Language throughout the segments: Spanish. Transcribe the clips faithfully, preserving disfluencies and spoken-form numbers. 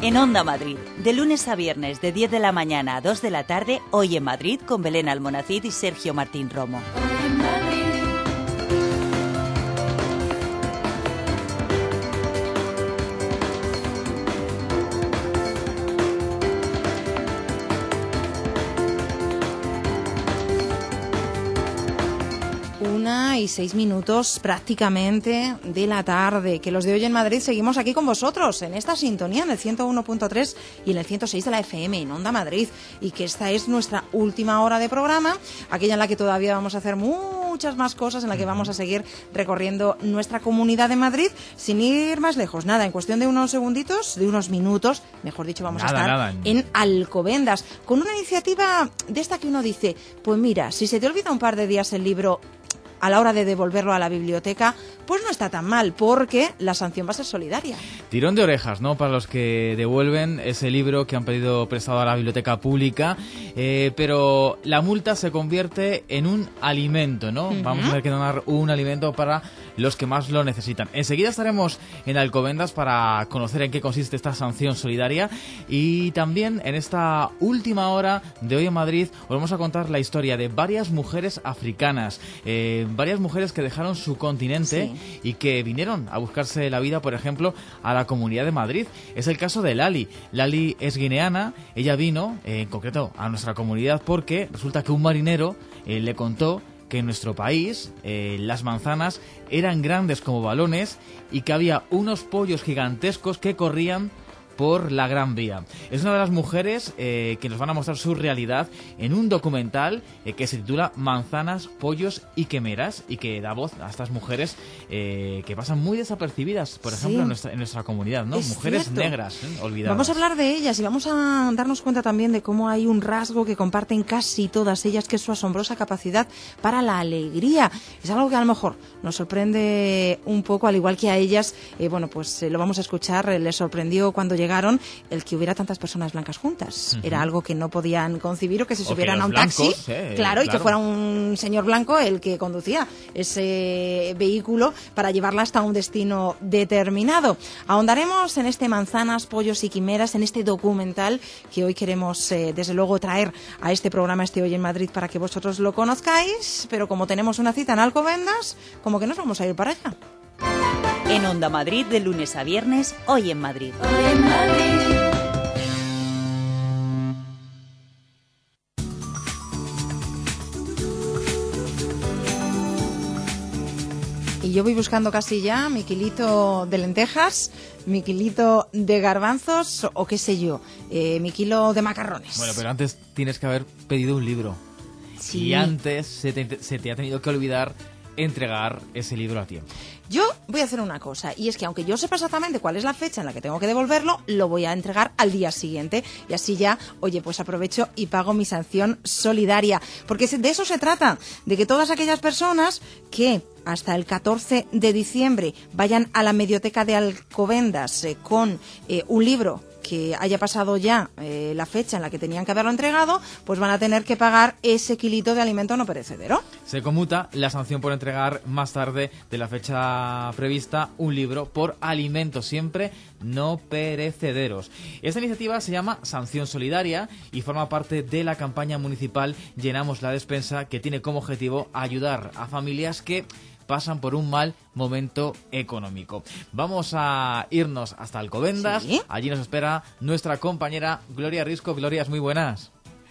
En Onda Madrid, de lunes a viernes de diez de la mañana a dos de la tarde, Hoy en Madrid con Belén Almonacid y Sergio Martín Romo. Hoy en Madrid. Una y seis minutos prácticamente de la tarde, que los de Hoy en Madrid seguimos aquí con vosotros en esta sintonía en el ciento uno punto tres y en el ciento seis de la F M en Onda Madrid, y que esta es nuestra última hora de programa, aquella en la que todavía vamos a hacer muchas más cosas, en la que vamos a seguir recorriendo nuestra comunidad de Madrid sin ir más lejos. Nada, en cuestión de unos segunditos, de unos minutos, mejor dicho, vamos nada, a estar nada. en Alcobendas, con una iniciativa de esta que uno dice, pues mira, si se te olvida un par de días el libro a la hora de devolverlo a la biblioteca, pues no está tan mal, porque la sanción va a ser solidaria. Tirón de orejas, ¿no?, para los que devuelven ese libro que han pedido prestado a la biblioteca pública, eh, pero la multa se convierte en un alimento, ¿no? Uh-huh. Vamos a tener que donar un alimento para los que más lo necesitan. Enseguida estaremos en Alcobendas para conocer en qué consiste esta sanción solidaria, y también en esta última hora de Hoy en Madrid os vamos a contar la historia de varias mujeres africanas, eh, varias mujeres que dejaron su continente sí. y que vinieron a buscarse la vida, por ejemplo, a la Comunidad de Madrid. Es el caso de Lali. Lali es guineana. Ella vino, eh, en concreto, a nuestra comunidad porque resulta que un marinero eh, le contó que en nuestro país eh, las manzanas eran grandes como balones y que había unos pollos gigantescos que corrían por la Gran Vía. Es una de las mujeres eh, que nos van a mostrar su realidad en un documental eh, que se titula Manzanas, Pollos y Quimeras, y que da voz a estas mujeres eh, que pasan muy desapercibidas, por ejemplo, sí. en, nuestra, en nuestra comunidad, ¿no? Es mujeres cierto. negras, ¿eh? olvidadas. Vamos a hablar de ellas y vamos a darnos cuenta también de cómo hay un rasgo que comparten casi todas ellas, que es su asombrosa capacidad para la alegría. Es algo que a lo mejor nos sorprende un poco, al igual que a ellas, eh, bueno, pues eh, lo vamos a escuchar, eh, les sorprendió cuando llegaron el que hubiera tantas personas blancas juntas. Uh-huh. Era algo que no podían concebir, o que se subieran a un blancos, taxi, eh, claro, claro, y que fuera un señor blanco el que conducía ese vehículo para llevarla hasta un destino determinado. Ahondaremos en este Manzanas, Pollos y Quimeras, en este documental que hoy queremos, eh, desde luego, traer a este programa, este Hoy en Madrid, para que vosotros lo conozcáis, pero como tenemos una cita en Alcobendas, como que nos vamos a ir para allá. En Onda Madrid, de lunes a viernes, Hoy en Madrid. Hoy en Madrid. Y yo voy buscando casi ya mi kilito de lentejas, mi kilito de garbanzos o qué sé yo, eh, mi kilo de macarrones. Bueno, pero antes tienes que haber pedido un libro. Sí. Y antes se te, se te ha tenido que olvidar entregar ese libro a tiempo. Yo voy a hacer una cosa, y es que aunque yo sepa exactamente cuál es la fecha en la que tengo que devolverlo, lo voy a entregar al día siguiente, y así ya, oye, pues aprovecho y pago mi sanción solidaria, porque de eso se trata, de que todas aquellas personas que hasta el catorce de diciembre vayan a la Medioteca de Alcobendas eh, con eh, un libro que haya pasado ya eh, la fecha en la que tenían que haberlo entregado, pues van a tener que pagar ese kilito de alimento no perecedero. Se conmuta la sanción por entregar más tarde de la fecha prevista un libro por alimentos siempre no perecederos. Esta iniciativa se llama Sanción Solidaria y forma parte de la campaña municipal Llenamos la Despensa, que tiene como objetivo ayudar a familias que pasan por un mal momento económico. Vamos a irnos hasta Alcobendas. ¿Sí? Allí nos espera nuestra compañera Gloria Risco. Gloria, muy buenas.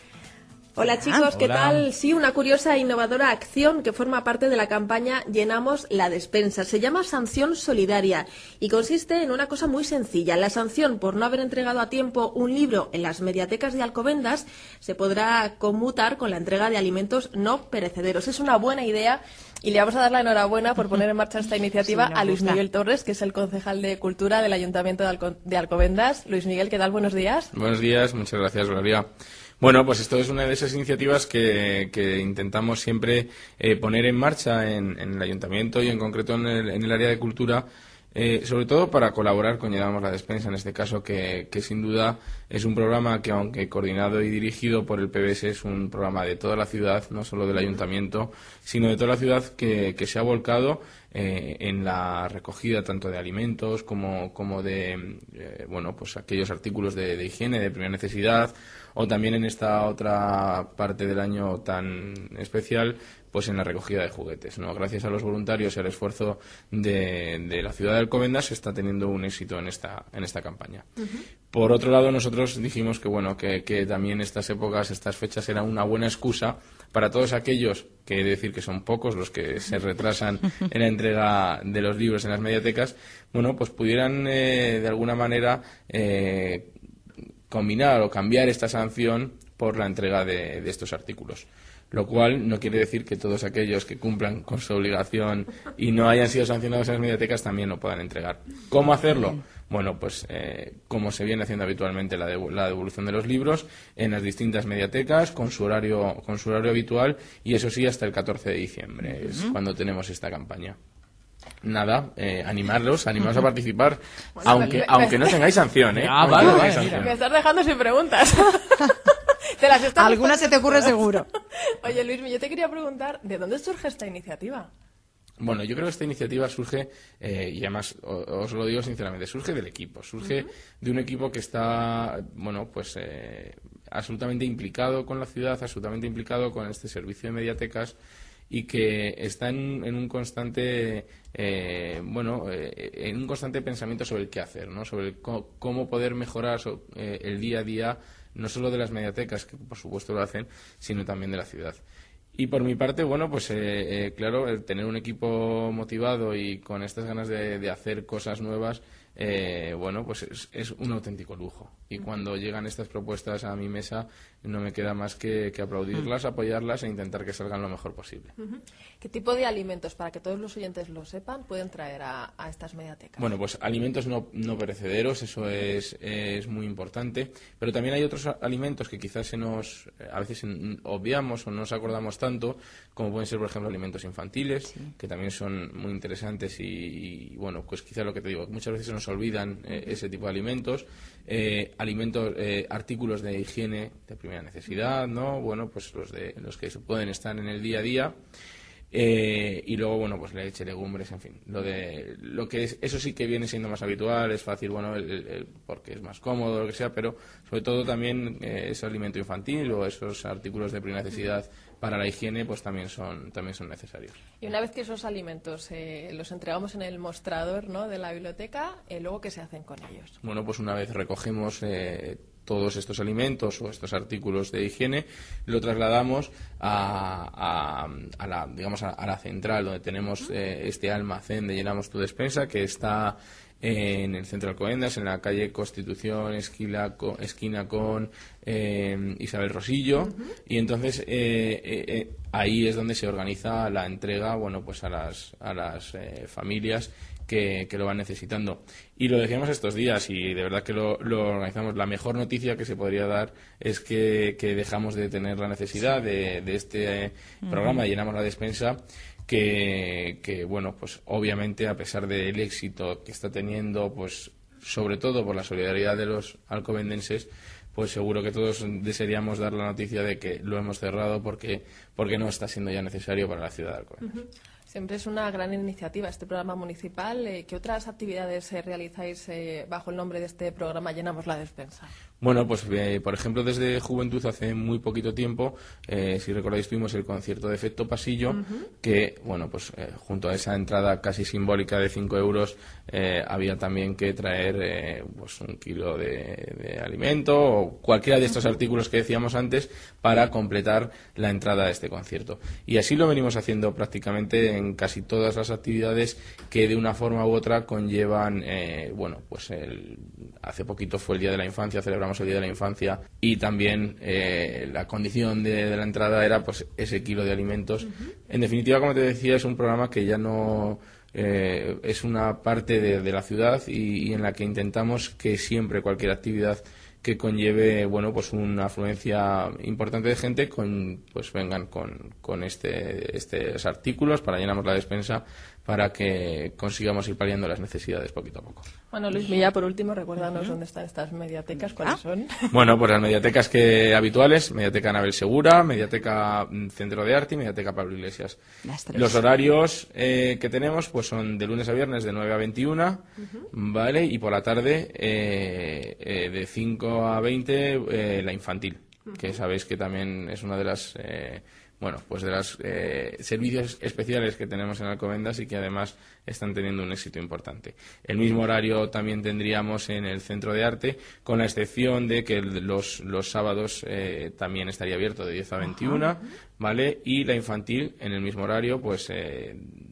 Hola chicos, ¿qué Hola. tal? Sí, una curiosa e innovadora acción que forma parte de la campaña Llenamos la Despensa. Se llama Sanción Solidaria y consiste en una cosa muy sencilla. La sanción por no haber entregado a tiempo un libro en las mediatecas de Alcobendas se podrá conmutar con la entrega de alimentos no perecederos. Es una buena idea y le vamos a dar la enhorabuena por poner en marcha esta iniciativa sí, a Luis Miguel Torres, que es el concejal de Cultura del Ayuntamiento de, Alco- de Alcobendas. Luis Miguel, ¿qué tal? Buenos días. Buenos días, muchas gracias, Gloria. Bueno, pues esto es una de esas iniciativas que, que intentamos siempre eh, poner en marcha en, en el Ayuntamiento y en concreto en el, en el área de cultura, eh, sobre todo para colaborar con Llenamos la Despensa, en este caso, que, que sin duda es un programa que, aunque coordinado y dirigido por el P B S, es un programa de toda la ciudad, no solo del Ayuntamiento, sino de toda la ciudad, que, que se ha volcado eh, en la recogida tanto de alimentos como, como de eh, bueno, pues aquellos artículos de, de higiene de primera necesidad, o también en esta otra parte del año tan especial, pues en la recogida de juguetes, ¿no? Gracias a los voluntarios y al esfuerzo de, de la ciudad de Alcobendas se está teniendo un éxito en esta en esta campaña. Uh-huh. Por otro lado, nosotros dijimos que bueno que, que también estas épocas, estas fechas eran una buena excusa para todos aquellos, que he de decir que son pocos los que se retrasan en la entrega de los libros en las mediatecas, bueno, pues pudieran eh, de alguna manera eh, combinar o cambiar esta sanción por la entrega de, de estos artículos. Lo cual no quiere decir que todos aquellos que cumplan con su obligación y no hayan sido sancionados en las mediatecas también lo puedan entregar. ¿Cómo hacerlo? Bueno, pues eh, como se viene haciendo habitualmente la, dev- la devolución de los libros en las distintas mediatecas con su horario con su horario habitual, y eso sí hasta el catorce de diciembre uh-huh. es cuando tenemos esta campaña. Nada, eh, animarlos, animaros a participar, bueno, aunque me, aunque me... no tengáis sanción, ¿eh? Ah, vale, no vale, sanción. Me estás dejando sin preguntas. Te las estás Alguna se te ocurre seguro. Oye, Luis, yo te quería preguntar, ¿de dónde surge esta iniciativa? Bueno, yo creo que esta iniciativa surge, eh, y además os lo digo sinceramente, surge del equipo, surge uh-huh. de un equipo que está, bueno, pues eh, absolutamente implicado con la ciudad, absolutamente implicado con este servicio de mediatecas, y que está en, en un constante eh, bueno eh, en un constante pensamiento sobre el qué hacer, ¿no? Sobre el co- cómo poder mejorar so, eh, el día a día, no solo de las mediatecas, que por supuesto lo hacen, sino también de la ciudad. Y por mi parte, bueno, pues eh, eh, claro, el tener un equipo motivado y con estas ganas de, de hacer cosas nuevas, eh, bueno, pues es, es un auténtico lujo. Y cuando llegan estas propuestas a mi mesa, no me queda más que, que aplaudirlas, apoyarlas e intentar que salgan lo mejor posible. Uh-huh. ¿Qué tipo de alimentos, para que todos los oyentes lo sepan, pueden traer a, a estas mediatecas? Bueno, pues alimentos no, no perecederos, eso es, es muy importante, pero también hay otros alimentos que quizás se nos, a veces obviamos o no nos acordamos tanto, como pueden ser, por ejemplo, alimentos infantiles, sí. que también son muy interesantes y, y, bueno, pues quizás lo que te digo, muchas veces se nos olvidan eh, ese tipo de alimentos, eh, alimentos, eh, artículos de higiene de primera necesidad, ¿no? Bueno, pues los de los que se pueden estar en el día a día. Eh, y luego, bueno, pues leche, legumbres, en fin, lo de lo que es, eso sí que viene siendo más habitual, es fácil, bueno, el, el, el, porque es más cómodo, lo que sea, pero sobre todo también eh, ese alimento infantil o esos artículos de primera necesidad para la higiene, pues también son también son necesarios. Y una vez que esos alimentos eh, los entregamos en el mostrador, ¿no?, de la biblioteca, eh, luego, ¿qué se hacen con ellos? Bueno, pues una vez recogemos eh, todos estos alimentos o estos artículos de higiene, lo trasladamos a, a, a la digamos a, a la central donde tenemos eh, este almacén de Llenamos tu Despensa, que está en el centro de Alcobendas, en la calle Constitución, esquina con, esquina con eh, Isabel Rosillo, uh-huh. y entonces eh, eh, eh, ahí es donde se organiza la entrega, bueno, pues a las a las eh, familias que, que lo van necesitando. Y lo decíamos estos días y de verdad que lo, lo organizamos. La mejor noticia que se podría dar es que, que dejamos de tener la necesidad de, de este eh, programa, uh-huh. Llenamos la Despensa, que, que, bueno, pues obviamente a pesar del éxito que está teniendo, pues sobre todo por la solidaridad de los alcobendenses, pues seguro que todos desearíamos dar la noticia de que lo hemos cerrado porque, porque no está siendo ya necesario para la ciudad de Alcobendas. Uh-huh. Siempre es una gran iniciativa este programa municipal. Eh, ¿Qué otras actividades eh, realizáis eh, bajo el nombre de este programa Llenamos la Despensa? Bueno, pues eh, por ejemplo desde Juventud hace muy poquito tiempo, eh, si recordáis, tuvimos el concierto de Efecto Pasillo, uh-huh. que, bueno, pues eh, junto a esa entrada casi simbólica de cinco euros, eh, había también que traer eh, pues un kilo de, de alimento o cualquiera de estos uh-huh. artículos que decíamos antes para completar la entrada a este concierto. Y así lo venimos haciendo prácticamente en casi todas las actividades que de una forma u otra conllevan, eh, bueno, pues el, hace poquito fue el Día de la Infancia, celebramos el Día de la Infancia y también eh, la condición de, de la entrada era pues ese kilo de alimentos. Uh-huh. En definitiva, como te decía, es un programa que ya no eh, es una parte de, de la ciudad y, y en la que intentamos que siempre cualquier actividad que conlleve, bueno, pues una afluencia importante de gente, con, pues vengan con, con este, estos artículos para Llenamos la Despensa para que consigamos ir paliando las necesidades poquito a poco. Bueno, Luis Milla, por último, recuérdanos dónde están estas mediatecas, cuáles son. Bueno, pues las mediatecas que habituales, Mediateca Anabel Segura, Mediateca Centro de Arte y Mediateca Pablo Iglesias. Los horarios eh, que tenemos pues son de lunes a viernes de nueve a veintiuna, uh-huh. ¿vale? Y por la tarde eh, eh, de cinco a veinte eh, la infantil, uh-huh. que sabéis que también es una de las... Eh, Bueno, pues de los eh, servicios especiales que tenemos en Alcobendas y que además están teniendo un éxito importante. El mismo horario también tendríamos en el Centro de Arte, con la excepción de que los, los sábados eh, también estaría abierto de diez a veintiuna, ¿vale? Y la infantil en el mismo horario, pues eh,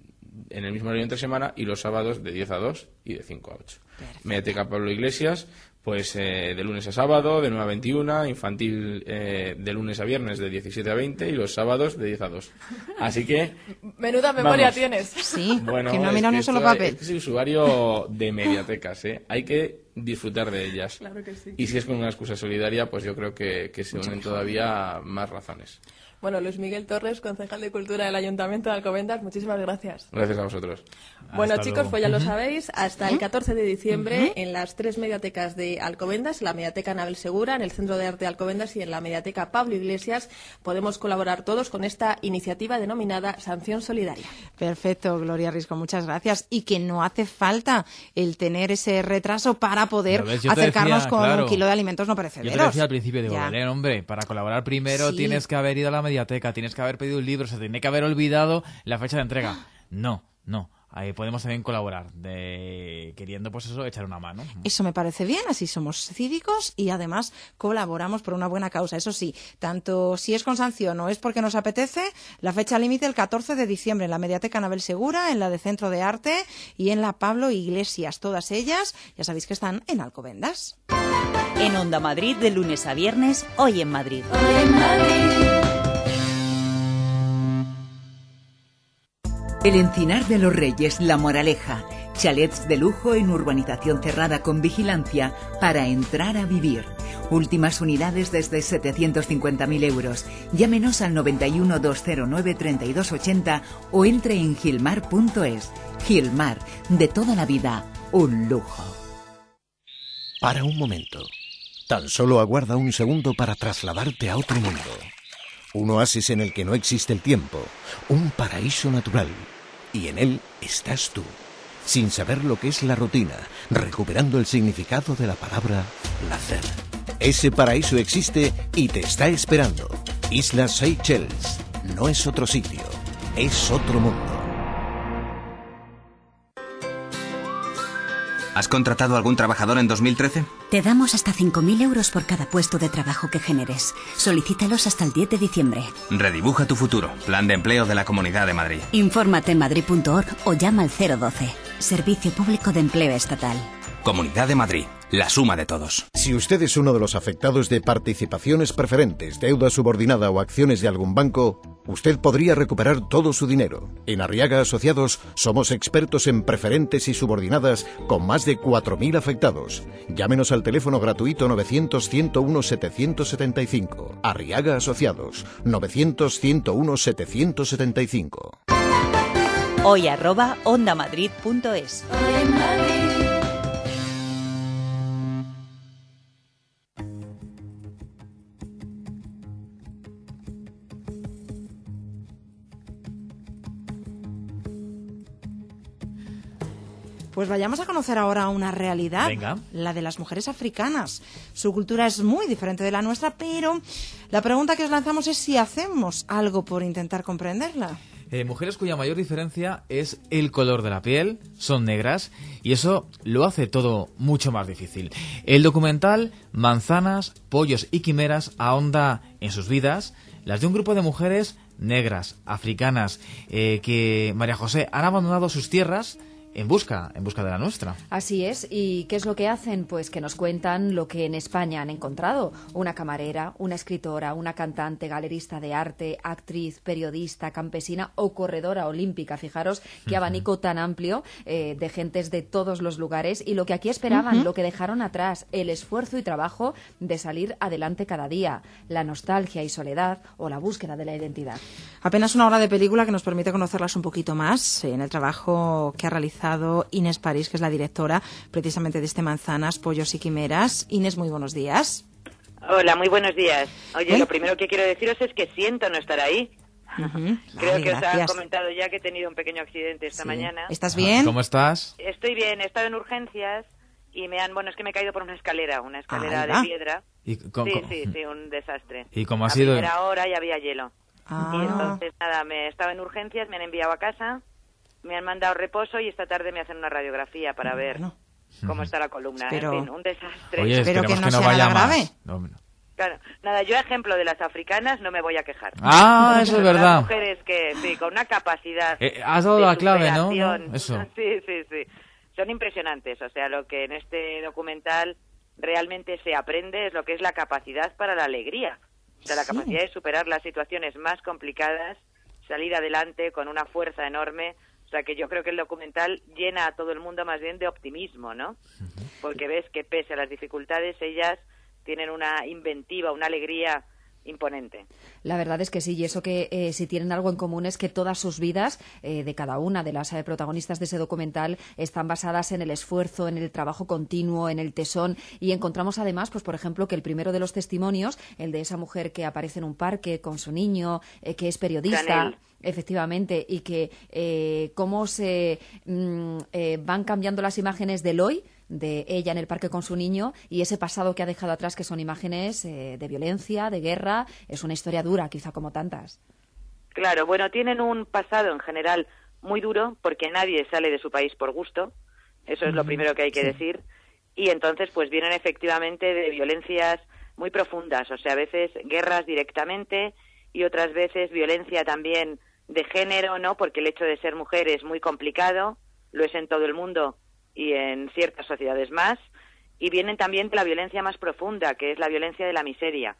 en el mismo horario entre semana, y los sábados de diez a dos y de cinco a ocho. Perfecto. Mediateca Pablo Iglesias, pues eh, de lunes a sábado, de nueve a veintiuna, infantil eh, de lunes a viernes de diecisiete a veinte y los sábados de diez a dos. Así que... Menuda memoria vamos. Tienes. Sí, bueno, que no mira ni un solo papel. Es que soy usuario de mediatecas, ¿eh? Hay que disfrutar de ellas. Claro que sí. Y si es con una excusa solidaria, pues yo creo que, que se unen Mucho todavía más razones. Bueno, Luis Miguel Torres, concejal de Cultura del Ayuntamiento de Alcobendas, muchísimas gracias. Gracias a vosotros. Bueno, Hasta chicos, luego. pues ya lo Uh-huh. sabéis, hasta el catorce de diciembre uh-huh. en las tres mediatecas de Alcobendas, la Mediateca Anabel Segura, en el Centro de Arte de Alcobendas y en la Mediateca Pablo Iglesias, podemos colaborar todos con esta iniciativa denominada Sanción Solidaria. Perfecto, Gloria Risco, muchas gracias. Y que no hace falta el tener ese retraso para poder ves, yo te acercarnos decía, con claro, un kilo de alimentos no perecederos. Yo te decía al principio, digo, Ya. Belén, hombre, para colaborar primero Sí. tienes que haber ido a la mediateca, tienes que haber pedido un libro, se tiene que haber olvidado la fecha de entrega. No, no. Ahí podemos también colaborar, de queriendo, pues eso, echar una mano. Eso me parece bien, así somos cívicos y además colaboramos por una buena causa. Eso sí, tanto si es con sanción o es porque nos apetece, la fecha límite el catorce de diciembre en la Mediateca Anabel Segura, en la de Centro de Arte y en la Pablo Iglesias. Todas ellas, ya sabéis que están en Alcobendas. En Onda Madrid, de lunes a viernes, Hoy en Madrid. Hoy en Madrid. El Encinar de los Reyes, La Moraleja. Chalets de lujo en urbanización cerrada con vigilancia para entrar a vivir. Últimas unidades desde setecientos cincuenta mil euros. Llámenos al noventa y uno, doscientos nueve, treinta y dos ochenta o entre en gilmar punto es. Gilmar, de toda la vida, un lujo. Para un momento. Tan solo aguarda un segundo para trasladarte a otro mundo. Un oasis en el que no existe el tiempo. Un paraíso natural. Y en él estás tú. Sin saber lo que es la rutina, recuperando el significado de la palabra placer. Ese paraíso existe y te está esperando. Islas Seychelles. No es otro sitio, es otro mundo. ¿Has contratado a algún trabajador en dos mil trece? Te damos hasta cinco mil euros por cada puesto de trabajo que generes. Solicítalos hasta el diez de diciembre. Redibuja tu futuro. Plan de empleo de la Comunidad de Madrid. Infórmate en madrid punto org o llama al cero doce. Servicio Público de Empleo Estatal. Comunidad de Madrid. La suma de todos. Si usted es uno de los afectados de participaciones preferentes, deuda subordinada o acciones de algún banco, usted podría recuperar todo su dinero. En Arriaga Asociados somos expertos en preferentes y subordinadas con más de cuatro mil afectados. Llámenos al teléfono gratuito novecientos, ciento uno, setecientos setenta y cinco. Arriaga Asociados, novecientos, ciento uno, setecientos setenta y cinco. Hoy arroba ondamadrid punto es. Hoy en Madrid. Pues vayamos a conocer ahora una realidad, Venga. la de las mujeres africanas. Su cultura es muy diferente de la nuestra, pero la pregunta que os lanzamos es si hacemos algo por intentar comprenderla. Eh, mujeres cuya mayor diferencia es el color de la piel, son negras, y eso lo hace todo mucho más difícil. El documental Manzanas, Pollos y Quimeras ahonda en sus vidas, las de un grupo de mujeres negras, africanas, eh, que, María José, han abandonado sus tierras en busca, en busca de la nuestra. Así es. ¿Y qué es lo que hacen? Pues que nos cuentan lo que en España han encontrado. Una camarera, una escritora, una cantante, galerista de arte, actriz, periodista, campesina o corredora olímpica. Fijaros qué abanico tan amplio eh, de gentes de todos los lugares y lo que aquí esperaban, uh-huh. lo que dejaron atrás, el esfuerzo y trabajo de salir adelante cada día, la nostalgia y soledad o la búsqueda de la identidad. Apenas una hora de película que nos permite conocerlas un poquito más en el trabajo que ha realizado Inés París, que es la directora precisamente de este Manzanas, Pollos y Quimeras. Inés, muy buenos días. Hola, muy buenos días. Oye, ¿Eh? Lo primero que quiero deciros es que siento no estar ahí. Uh-huh. Creo Ay, que gracias. os han comentado ya que he tenido un pequeño accidente esta sí. mañana. ¿Estás bien? ¿Cómo estás? Estoy bien, he estado en urgencias y me han... Bueno, es que me he caído por una escalera, una escalera ah, de piedra. ¿Y con, sí, con... sí, sí, un desastre. ¿Y cómo ha a sido? A primera hora ya había hielo. Ah. Y entonces, nada, me he estado en urgencias, me han enviado a casa, me han mandado reposo y esta tarde me hacen una radiografía para ver bueno. cómo está la columna. Pero... En fin, un desastre. Oye, espero que no, que no sea vaya nada grave. más. No, no. Claro, nada, yo ejemplo de las africanas no me voy a quejar. Ah, eso es Las verdad. mujeres que, sí, con una capacidad Eh, has dado de la clave, ¿no? superación. Eso. Sí, sí, sí. Son impresionantes. O sea, lo que en este documental realmente se aprende es lo que es la capacidad para la alegría. O sea, la Sí. capacidad de superar las situaciones más complicadas, salir adelante con una fuerza enorme. O sea, que yo creo que el documental llena a todo el mundo más bien de optimismo, ¿no? Porque ves que pese a las dificultades, ellas tienen una inventiva, una alegría imponente. La verdad es que sí, y eso que eh, si tienen algo en común es que todas sus vidas, eh, de cada una de las eh, protagonistas de ese documental, están basadas en el esfuerzo, en el trabajo continuo, en el tesón, y encontramos además, pues por ejemplo, que el primero de los testimonios, el de esa mujer que aparece en un parque con su niño, eh, que es periodista... Chanel. Efectivamente, y que eh, cómo se mm, eh, van cambiando las imágenes del hoy, de ella en el parque con su niño, y ese pasado que ha dejado atrás, que son imágenes eh, de violencia, de guerra. Es una historia dura, quizá como tantas. Claro, bueno, tienen un pasado en general muy duro, porque nadie sale de su país por gusto, eso es lo primero que hay que sí. decir, y entonces pues vienen efectivamente de violencias muy profundas, o sea, a veces guerras directamente y otras veces violencia también de género, ¿no? Porque el hecho de ser mujer es muy complicado, lo es en todo el mundo y en ciertas sociedades más, y vienen también de la violencia más profunda, que es la violencia de la miseria.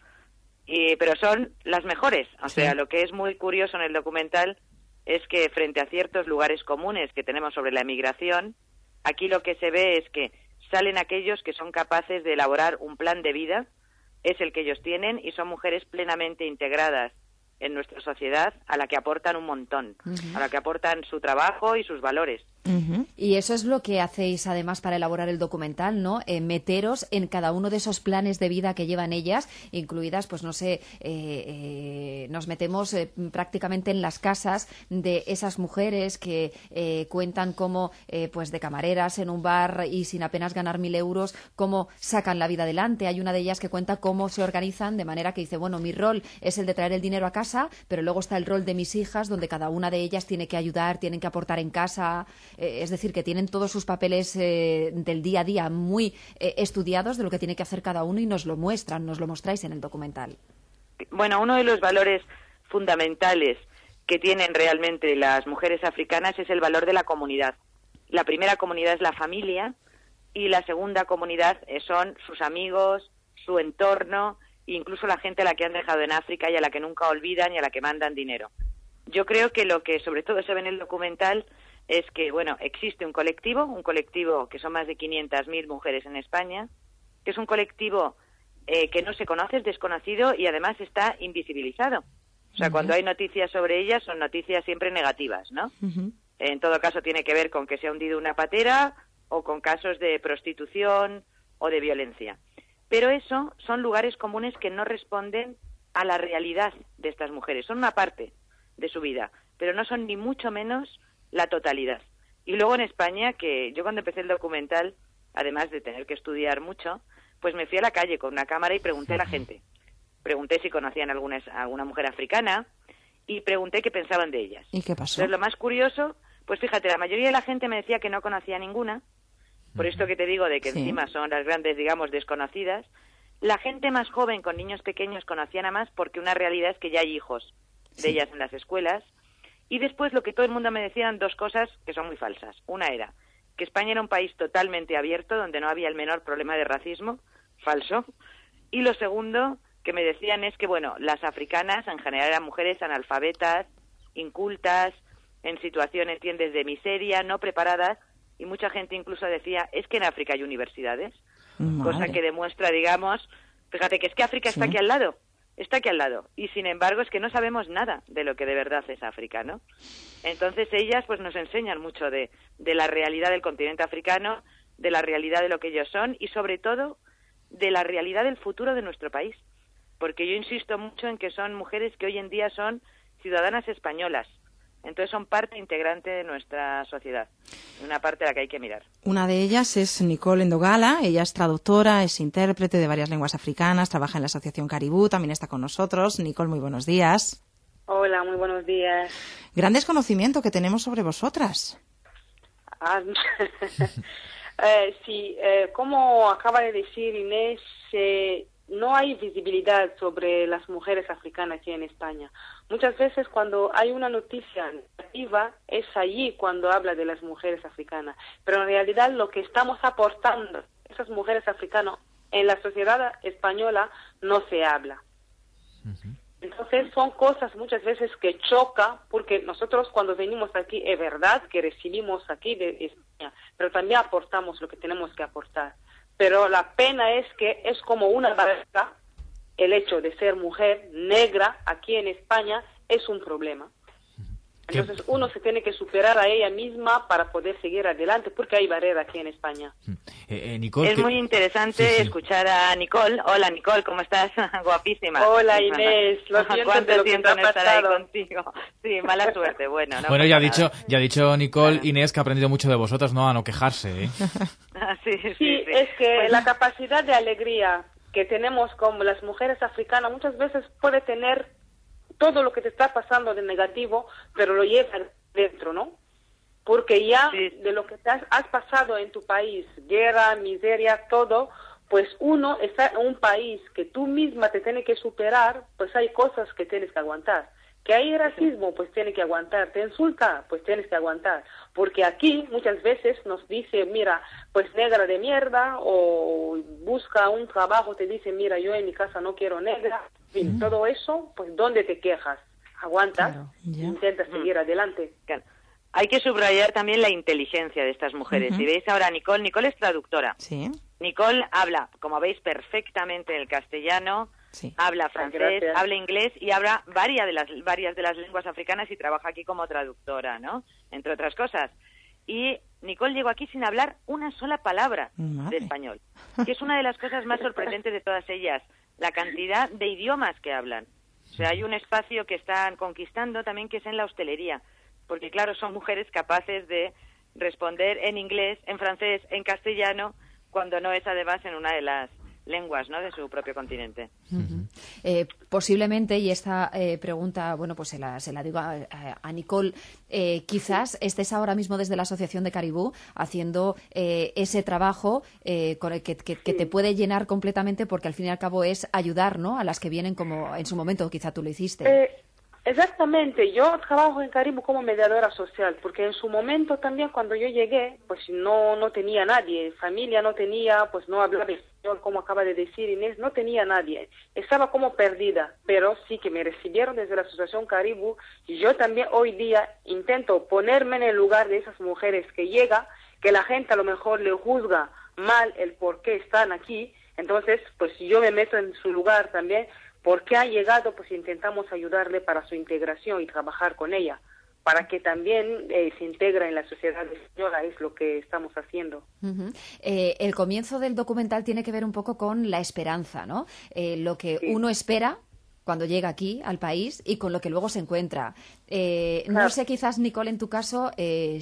Y, pero son las mejores, o Sí. sea, lo que es muy curioso en el documental es que frente a ciertos lugares comunes que tenemos sobre la emigración, aquí lo que se ve es que salen aquellos que son capaces de elaborar un plan de vida, es el que ellos tienen, y son mujeres plenamente integradas en nuestra sociedad, a la que aportan un montón, uh-huh. a la que aportan su trabajo y sus valores. Uh-huh. Y eso es lo que hacéis además para elaborar el documental, ¿no? Eh, meteros en cada uno de esos planes de vida que llevan ellas, incluidas, pues no sé, eh, eh, nos metemos eh, prácticamente en las casas de esas mujeres que eh, cuentan cómo, eh, pues de camareras en un bar y sin apenas ganar mil euros, cómo sacan la vida adelante. Hay una de ellas que cuenta cómo se organizan de manera que dice, bueno, mi rol es el de traer el dinero a casa, pero luego está el rol de mis hijas, donde cada una de ellas tiene que ayudar, tienen que aportar en casa. Eh, es decir, que tienen todos sus papeles eh, del día a día muy eh, estudiados de lo que tiene que hacer cada uno, y nos lo muestran, nos lo mostráis en el documental. Bueno, uno de los valores fundamentales que tienen realmente las mujeres africanas es el valor de la comunidad. La primera comunidad es la familia y la segunda comunidad son sus amigos, su entorno, incluso la gente a la que han dejado en África y a la que nunca olvidan y a la que mandan dinero. Yo creo que lo que sobre todo se ve en el documental es que, bueno, existe un colectivo, un colectivo que son más de quinientas mil mujeres en España, que es un colectivo eh, que no se conoce, es desconocido y además está invisibilizado. O sea, uh-huh. cuando hay noticias sobre ellas son noticias siempre negativas, ¿no? Uh-huh. En todo caso tiene que ver con que se ha hundido una patera o con casos de prostitución o de violencia. Pero eso son lugares comunes que no responden a la realidad de estas mujeres. Son una parte de su vida, pero no son ni mucho menos la totalidad. Y luego en España, que yo cuando empecé el documental, además de tener que estudiar mucho, pues me fui a la calle con una cámara y pregunté a la gente. Pregunté si conocían alguna, alguna mujer africana y pregunté qué pensaban de ellas. ¿Y qué pasó? Entonces, lo más curioso, pues fíjate, la mayoría de la gente me decía que no conocía ninguna, por esto que te digo de que sí. encima son las grandes, digamos, desconocidas. La gente más joven con niños pequeños conocían a más porque una realidad es que ya hay hijos de sí. ellas en las escuelas. Y después lo que todo el mundo me decía eran dos cosas que son muy falsas. Una era que España era un país totalmente abierto, donde no había el menor problema de racismo, falso. Y lo segundo que me decían es que, bueno, las africanas en general eran mujeres analfabetas, incultas, en situaciones, entiendes, de miseria, no preparadas, y mucha gente incluso decía, es que en África hay universidades, Madre. cosa que demuestra, digamos, fíjate que es que África está Sí. aquí al lado, está aquí al lado, y sin embargo es que no sabemos nada de lo que de verdad es África, ¿no? Entonces ellas pues nos enseñan mucho de, de la realidad del continente africano, de la realidad de lo que ellos son, y sobre todo de la realidad del futuro de nuestro país, porque yo insisto mucho en que son mujeres que hoy en día son ciudadanas españolas, entonces son parte integrante de nuestra sociedad, una parte a la que hay que mirar. Una de ellas es Nicole Ndogala, ella es traductora, es intérprete de varias lenguas africanas, trabaja en la Asociación Caribú, también está con nosotros. Nicole, muy buenos días. Hola, muy buenos días. Gran desconocimiento que tenemos sobre vosotras. Ah, eh, sí, eh, como acaba de decir Inés, eh, no hay visibilidad sobre las mujeres africanas aquí en España. Muchas veces cuando hay una noticia negativa es allí cuando habla de las mujeres africanas. Pero en realidad lo que estamos aportando esas mujeres africanas en la sociedad española no se habla. Entonces son cosas muchas veces que choca, porque nosotros cuando venimos aquí es verdad que recibimos aquí de España, pero también aportamos lo que tenemos que aportar. Pero la pena es que es como una barrera, el hecho de ser mujer negra aquí en España es un problema. Entonces uno se tiene que superar a ella misma para poder seguir adelante, porque hay barrera aquí en España. Eh, eh, Nicole, es que... muy interesante sí, sí. escuchar a Nicole. Hola Nicole, ¿cómo estás? Guapísima. Hola Inés, lo siento ¿Cuánto de lo que tiempo te no ha estar ahí pasado? contigo? Sí, mala suerte, bueno. No bueno, ya ha pasa dicho, ya ha dicho Nicole, Inés, que ha aprendido mucho de vosotras, ¿no? A no quejarse, ¿eh? nada. sí, sí, Sí, sí. es que Pues- la capacidad de alegría que tenemos como las mujeres africanas muchas veces puede tener todo lo que te está pasando de negativo, pero lo llevas dentro, ¿no? Porque ya Sí. de lo que te has, has pasado en tu país, guerra, miseria, todo, pues uno está en un país que tú misma te tienes que superar, pues hay cosas que tienes que aguantar. Que hay racismo, pues tienes que aguantar. Te insulta, pues tienes que aguantar. Porque aquí muchas veces nos dice, mira, pues negra de mierda, o busca un trabajo, te dice, mira, yo en mi casa no quiero negra. En fin, todo eso, pues ¿dónde te quejas? Aguantas, Claro, ya. intentas seguir adelante. Claro. Hay que subrayar también la inteligencia de estas mujeres. Ujú. Si veis ahora a Nicole, Nicole es traductora. Sí, Nicole habla, como veis, perfectamente el castellano, sí. habla francés, Gracias. habla inglés y habla varias de las varias de las lenguas africanas y trabaja aquí como traductora, ¿no? Entre otras cosas. Y Nicole llegó aquí sin hablar una sola palabra Madre. de español, que es una de las cosas más sorprendentes de todas ellas, la cantidad de idiomas que hablan. O sea, hay un espacio que están conquistando también que es en la hostelería, porque claro, son mujeres capaces de responder en inglés, en francés, en castellano, cuando no es además en una de las lenguas, ¿no?, de su propio continente. Ujú. Eh, posiblemente, y esta eh, pregunta, bueno, pues se la, se la digo a, a- a Nicole, eh, quizás estés ahora mismo desde la Asociación de Caribú haciendo eh, ese trabajo eh, con el que, que- que te puede llenar completamente, porque al fin y al cabo es ayudar, ¿no?, a las que vienen, como en su momento quizá tú lo hiciste. Eh, exactamente, yo trabajo en Caribú como mediadora social, porque en su momento también cuando yo llegué, pues no, no tenía nadie, familia no tenía, pues no hablaba español, como acaba de decir Inés, no tenía nadie, estaba como perdida, pero sí que me recibieron desde la Asociación Caribú, y yo también hoy día intento ponerme en el lugar de esas mujeres que llegan, que la gente a lo mejor le juzga mal el por qué están aquí, entonces pues yo me meto en su lugar también. Porque ha llegado, pues intentamos ayudarle para su integración y trabajar con ella, para que también eh, se integre en la sociedad española, es lo que estamos haciendo. Ujú. Eh, el comienzo del documental tiene que ver un poco con la esperanza, ¿no? Eh, lo que Sí. uno espera cuando llega aquí al país y con lo que luego se encuentra. Eh, No Claro. sé, quizás, Nicole, en tu caso, eh,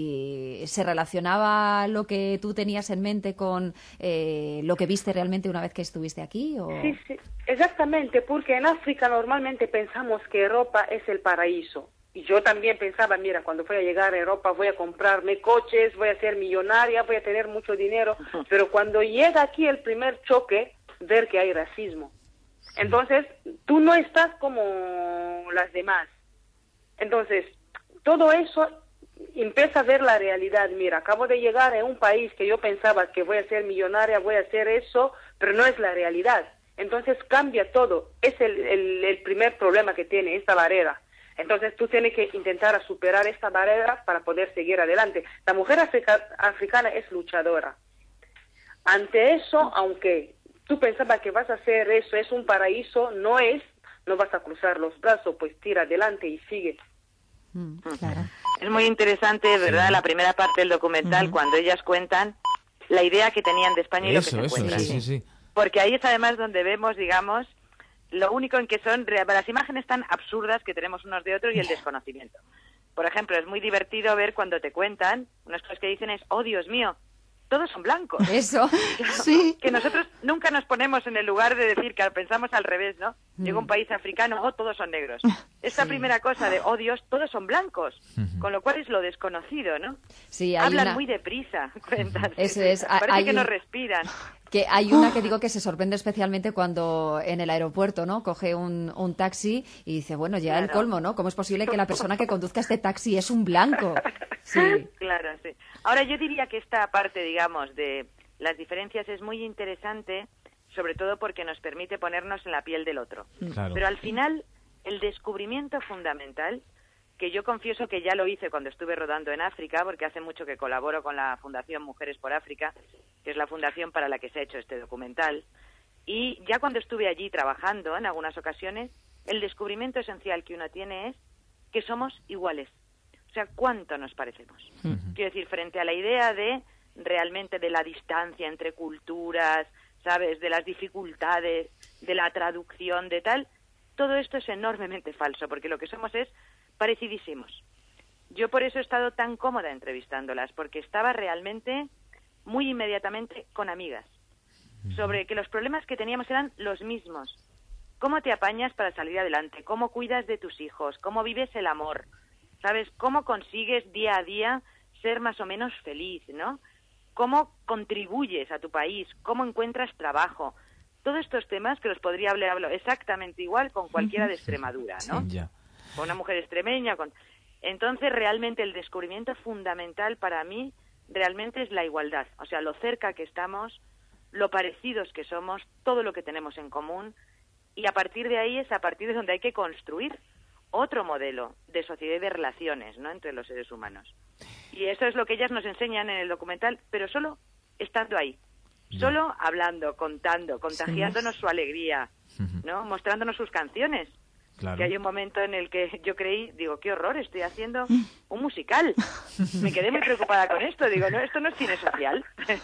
si se relacionaba lo que tú tenías en mente con eh, lo que viste realmente una vez que estuviste aquí. ¿O? Sí, sí, exactamente, porque en África normalmente pensamos que Europa es el paraíso. Y yo también pensaba, mira, cuando voy a llegar a Europa voy a comprarme coches, voy a ser millonaria, voy a tener mucho dinero. Pero cuando llega aquí el primer choque, ver que hay racismo. Entonces, tú no estás como las demás. Entonces, todo eso empieza a ver la realidad. Mira, acabo de llegar a un país que yo pensaba que voy a ser millonaria, voy a hacer eso, pero no es la realidad. Entonces cambia todo. Es el, el, el primer problema que tiene esta barrera. Entonces tú tienes que intentar superar esta barrera para poder seguir adelante. La mujer africa, africana es luchadora. Ante eso, aunque tú pensabas que vas a hacer eso, es un paraíso, no es, no vas a cruzar los brazos, pues tira adelante y sigue. Mm, claro. Es muy interesante, ¿verdad? Sí. La primera parte del documental, uh-huh. cuando ellas cuentan la idea que tenían de España y eso, lo que se eso, encuentran. Sí, sí, sí. Porque ahí es además donde vemos, digamos, lo único en que son las imágenes tan absurdas que tenemos unos de otros y el desconocimiento. Por ejemplo, es muy divertido ver cuando te cuentan, unas cosas que dicen es, oh Dios mío, todos son blancos. Eso, claro, sí. Que nosotros nunca nos ponemos en el lugar de decir que pensamos al revés, ¿no? Mm. Llega un país africano, oh, todos son negros. Esta sí. primera cosa de, oh Dios, todos son blancos, uh-huh. con lo cual es lo desconocido, ¿no? Sí, hay Hablan una... muy deprisa, cuentan. Eso es. Parece hay... que no respiran. Que hay una que digo que se sorprende especialmente cuando en el aeropuerto, ¿no? Coge un, un taxi y dice, bueno, ya claro. el colmo, ¿no? ¿Cómo es posible que la persona que conduzca este taxi es un blanco? Sí. Claro, sí. Ahora, yo diría que esta parte, digamos, de las diferencias es muy interesante, sobre todo porque nos permite ponernos en la piel del otro. Claro. Pero al final, el descubrimiento fundamental, que yo confieso que ya lo hice cuando estuve rodando en África, porque hace mucho que colaboro con la Fundación Mujeres por África, que es la fundación para la que se ha hecho este documental, y ya cuando estuve allí trabajando en algunas ocasiones, el descubrimiento esencial que uno tiene es que somos iguales. O sea, ¿cuánto nos parecemos? Uh-huh. Quiero decir, frente a la idea de realmente de la distancia entre culturas, ¿sabes?, de las dificultades, de la traducción, de tal, todo esto es enormemente falso, porque lo que somos es parecidísimos. Yo por eso he estado tan cómoda entrevistándolas, porque estaba realmente muy inmediatamente con amigas, sobre que los problemas que teníamos eran los mismos. ¿Cómo te apañas para salir adelante? ¿Cómo cuidas de tus hijos? ¿Cómo vives el amor? ¿Sabes? ¿Cómo consigues día a día ser más o menos feliz, ¿no? ¿Cómo contribuyes a tu país? ¿Cómo encuentras trabajo? Todos estos temas que los podría hablar exactamente igual con cualquiera de Extremadura, ¿no? Sí, ya. Con una mujer extremeña, con... Entonces, realmente, el descubrimiento fundamental para mí realmente es la igualdad. O sea, lo cerca que estamos, lo parecidos que somos, todo lo que tenemos en común, y a partir de ahí es a partir de donde hay que construir otro modelo de sociedad y de relaciones, ¿no?, entre los seres humanos. Y eso es lo que ellas nos enseñan en el documental, pero solo estando ahí, yeah. solo hablando, contando, contagiándonos sí. su alegría, ¿no?, mostrándonos sus canciones. Claro. Que hay un momento en el que yo creí, digo, qué horror, estoy haciendo un musical. Me quedé muy preocupada con esto. Digo, no, esto no es cine social.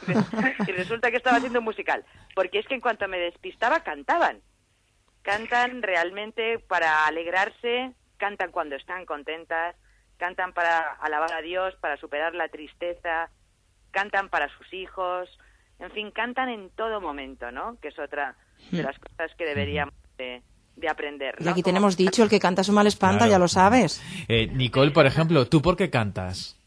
Y resulta que estaba haciendo un musical. Porque es que en cuanto me despistaba, cantaban. Cantan realmente para alegrarse, cantan cuando están contentas, cantan para alabar a Dios, para superar la tristeza, cantan para sus hijos. En fin, cantan en todo momento, ¿no? Que es otra de las cosas que deberíamos de... de aprender, ¿no? Y aquí tenemos dicho, el que canta su mal espanta, claro. ya lo sabes. Eh, Nicole, por ejemplo, ¿tú por qué cantas?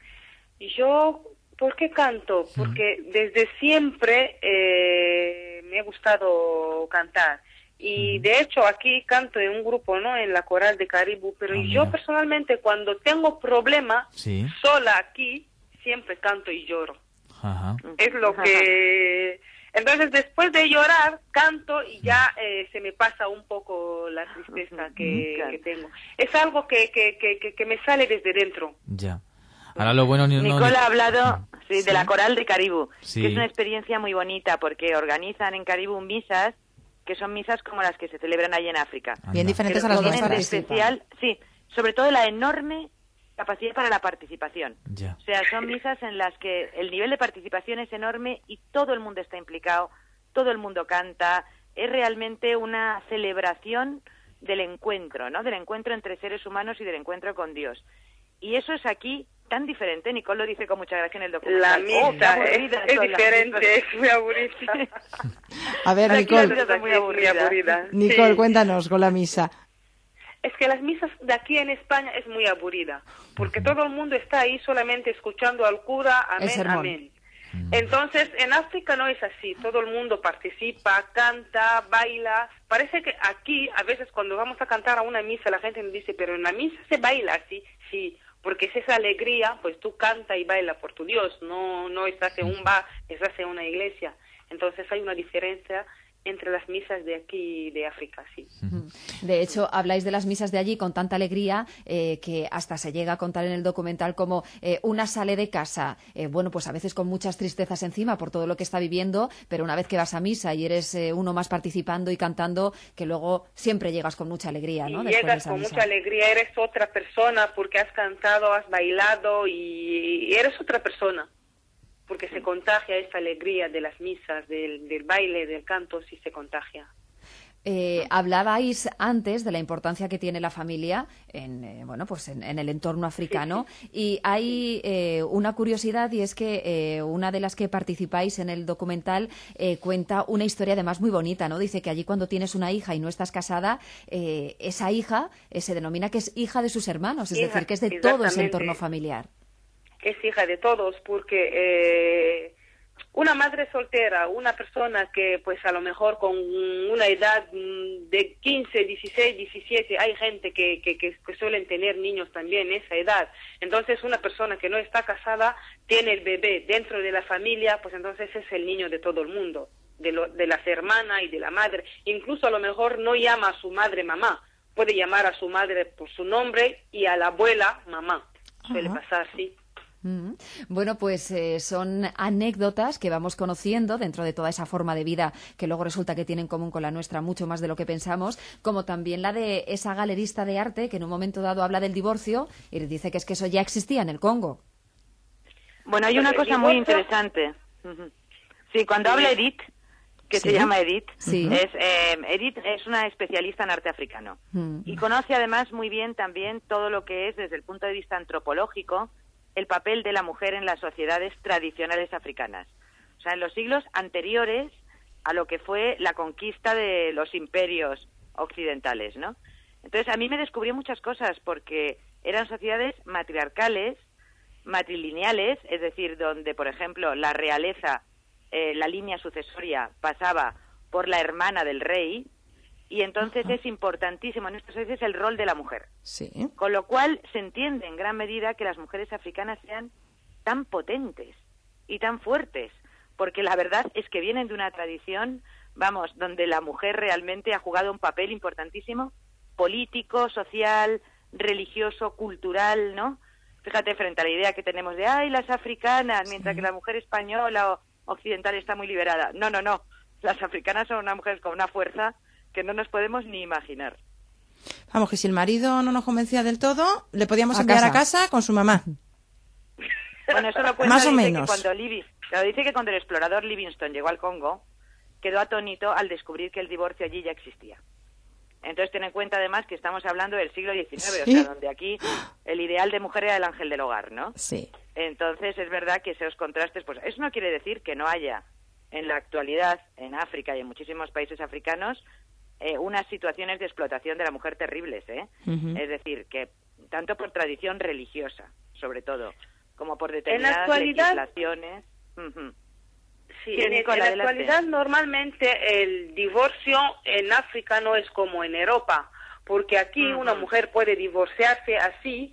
Yo, ¿por qué canto? Porque mm. desde siempre eh, me ha gustado cantar. Y mm. de hecho aquí canto en un grupo, ¿no?, en la Coral de Caribú, pero ah, yo personalmente cuando tengo problemas, ¿sí? sola aquí, siempre canto y lloro. Ajá. Es lo que... Entonces, después de llorar, canto y ya eh, se me pasa un poco la tristeza que, claro. que tengo. Es algo que, que, que, que me sale desde dentro. Ya. Ahora lo bueno... No, Nicole no, ha hablado sí, ¿sí? de la Coral de Caribú, sí. que es una experiencia muy bonita porque organizan en Caribú misas que son misas como las que se celebran allí en África. Bien diferentes Pero a las nuestras. especial, sí, sobre todo la enorme capacidad para la participación. Ya. O sea, son misas en las que el nivel de participación es enorme y todo el mundo está implicado, todo el mundo canta, es realmente una celebración del encuentro, ¿no?, del encuentro entre seres humanos y del encuentro con Dios. Y eso es aquí tan diferente, Nicole lo dice con mucha gracia en el documental. La misa oh, es, es diferente, es muy aburrida. A ver, Nicole, muy aburrida. Muy aburrida. Nicole, sí. cuéntanos con la misa. Es que las misas de aquí en España es muy aburrida, porque todo el mundo está ahí solamente escuchando al cura, amén, amén. Entonces, en África no es así, todo el mundo participa, canta, baila. Parece que aquí, a veces cuando vamos a cantar a una misa, la gente nos dice, pero en la misa se baila así, sí, porque es esa alegría, pues tú canta y baila por tu Dios, no, no estás en un bar, estás en una iglesia. Entonces hay una diferencia entre las misas de aquí y de África, sí. De hecho, habláis de las misas de allí con tanta alegría eh, que hasta se llega a contar en el documental como eh, una sale de casa, eh, bueno, pues a veces con muchas tristezas encima por todo lo que está viviendo, pero una vez que vas a misa y eres eh, uno más participando y cantando, que luego siempre llegas con mucha alegría, ¿no? Y Después llegas de esa con misa. mucha alegría, eres otra persona porque has cantado, has bailado y, y eres otra persona. Porque se contagia esta alegría de las misas, del, del baile, del canto, sí se contagia. Eh, hablabais antes de la importancia que tiene la familia en, eh, bueno, pues en, en el entorno africano, sí, sí. Y hay eh, una curiosidad, y es que eh, una de las que participáis en el documental eh, cuenta una historia además muy bonita, ¿no? Dice que allí cuando tienes una hija y no estás casada, eh, esa hija eh, se denomina que es hija de sus hermanos, es Hija, decir, que es de todo ese entorno familiar. Es hija de todos, porque eh, una madre soltera, una persona que pues a lo mejor con una edad de quince, dieciséis, diecisiete, hay gente que, que, que, que suelen tener niños también en esa edad. Entonces una persona que no está casada tiene el bebé dentro de la familia, pues entonces es el niño de todo el mundo, de, lo, de las hermanas y de la madre. Incluso a lo mejor no llama a su madre mamá, puede llamar a su madre por su nombre y a la abuela mamá. Suele Ajá. pasar, sí. Bueno, pues eh, son anécdotas que vamos conociendo dentro de toda esa forma de vida que luego resulta que tiene en común con la nuestra mucho más de lo que pensamos, como también la de esa galerista de arte que en un momento dado habla del divorcio y dice que es que eso ya existía en el Congo. Bueno, hay una cosa muy interesante. Sí, cuando habla Edith, que ¿Sí? se llama Edith, Sí. es, eh, Edith es una especialista en arte africano Mm. y conoce además muy bien también todo lo que es desde el punto de vista antropológico el papel de la mujer en las sociedades tradicionales africanas. O sea, en los siglos anteriores a lo que fue la conquista de los imperios occidentales, ¿no? Entonces, a mí me descubrió muchas cosas porque eran sociedades matriarcales, matrilineales, es decir, donde, por ejemplo, la realeza, eh, la línea sucesoria pasaba por la hermana del rey, y entonces Ajá. es importantísimo en estos países el rol de la mujer. Sí. Con lo cual se entiende en gran medida que las mujeres africanas sean tan potentes y tan fuertes, porque la verdad es que vienen de una tradición, vamos, donde la mujer realmente ha jugado un papel importantísimo, político, social, religioso, cultural, ¿no? Fíjate, frente a la idea que tenemos de, ay, las africanas, mientras sí. que la mujer española o occidental está muy liberada. No, no, no. Las africanas son unas mujeres con una fuerza que no nos podemos ni imaginar. Vamos, que si el marido no nos convencía del todo, le podíamos a enviar casa. a casa con su mamá. Bueno, eso lo cuenta, Más o dice menos. Que cuando Livi, claro, dice que cuando el explorador Livingstone llegó al Congo, quedó atónito al descubrir que el divorcio allí ya existía. Entonces, ten en cuenta además que estamos hablando del siglo diecinueve, ¿Sí? O sea, donde aquí el ideal de mujer era el ángel del hogar, ¿no? Sí. Entonces, es verdad que esos contrastes, pues eso no quiere decir que no haya en la actualidad en África y en muchísimos países africanos eh, unas situaciones de explotación de la mujer terribles, ¿eh? Uh-huh. Es decir, que tanto por tradición religiosa, sobre todo, como por determinadas en la actualidad, legislaciones. Uh-huh. Sí, sí, en, en la actualidad normalmente el divorcio en África no es como en Europa, porque aquí uh-huh. una mujer puede divorciarse así,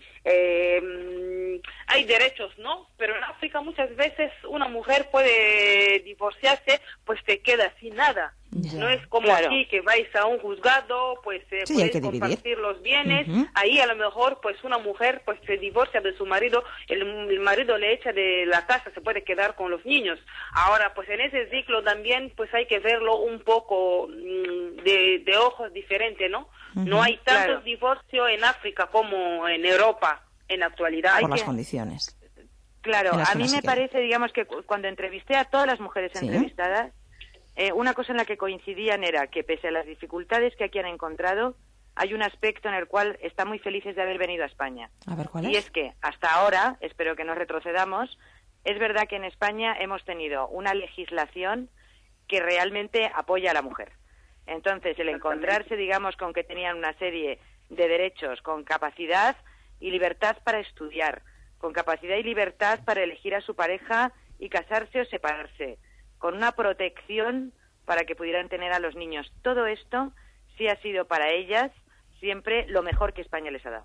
eh, hay derechos, ¿no? Pero en África muchas veces una mujer puede divorciarse, pues te queda sin nada. Ya. No es como claro. aquí que vais a un juzgado, pues eh, sí, puedes compartir los bienes. Uh-huh. Ahí a lo mejor pues una mujer pues se divorcia de su marido, el, el marido le echa de la casa, se puede quedar con los niños. Ahora pues en ese ciclo también pues hay que verlo un poco mmm, de, de ojos diferentes, ¿no? Uh-huh. No hay tantos claro. divorcios en África como en Europa en la actualidad. Por hay las que... condiciones. Claro, a mí me parece, digamos, que cuando entrevisté a todas las mujeres ¿Sí? entrevistadas, Eh, una cosa en la que coincidían era que pese a las dificultades que aquí han encontrado, hay un aspecto en el cual están muy felices de haber venido a España. A ver, ¿cuál es? Y es que hasta ahora, espero que no retrocedamos, es verdad que en España hemos tenido una legislación que realmente apoya a la mujer. Entonces, el encontrarse, digamos, con que tenían una serie de derechos con capacidad y libertad para estudiar, con capacidad y libertad para elegir a su pareja y casarse o separarse, con una protección para que pudieran tener a los niños. Todo esto sí ha sido para ellas siempre lo mejor que España les ha dado. O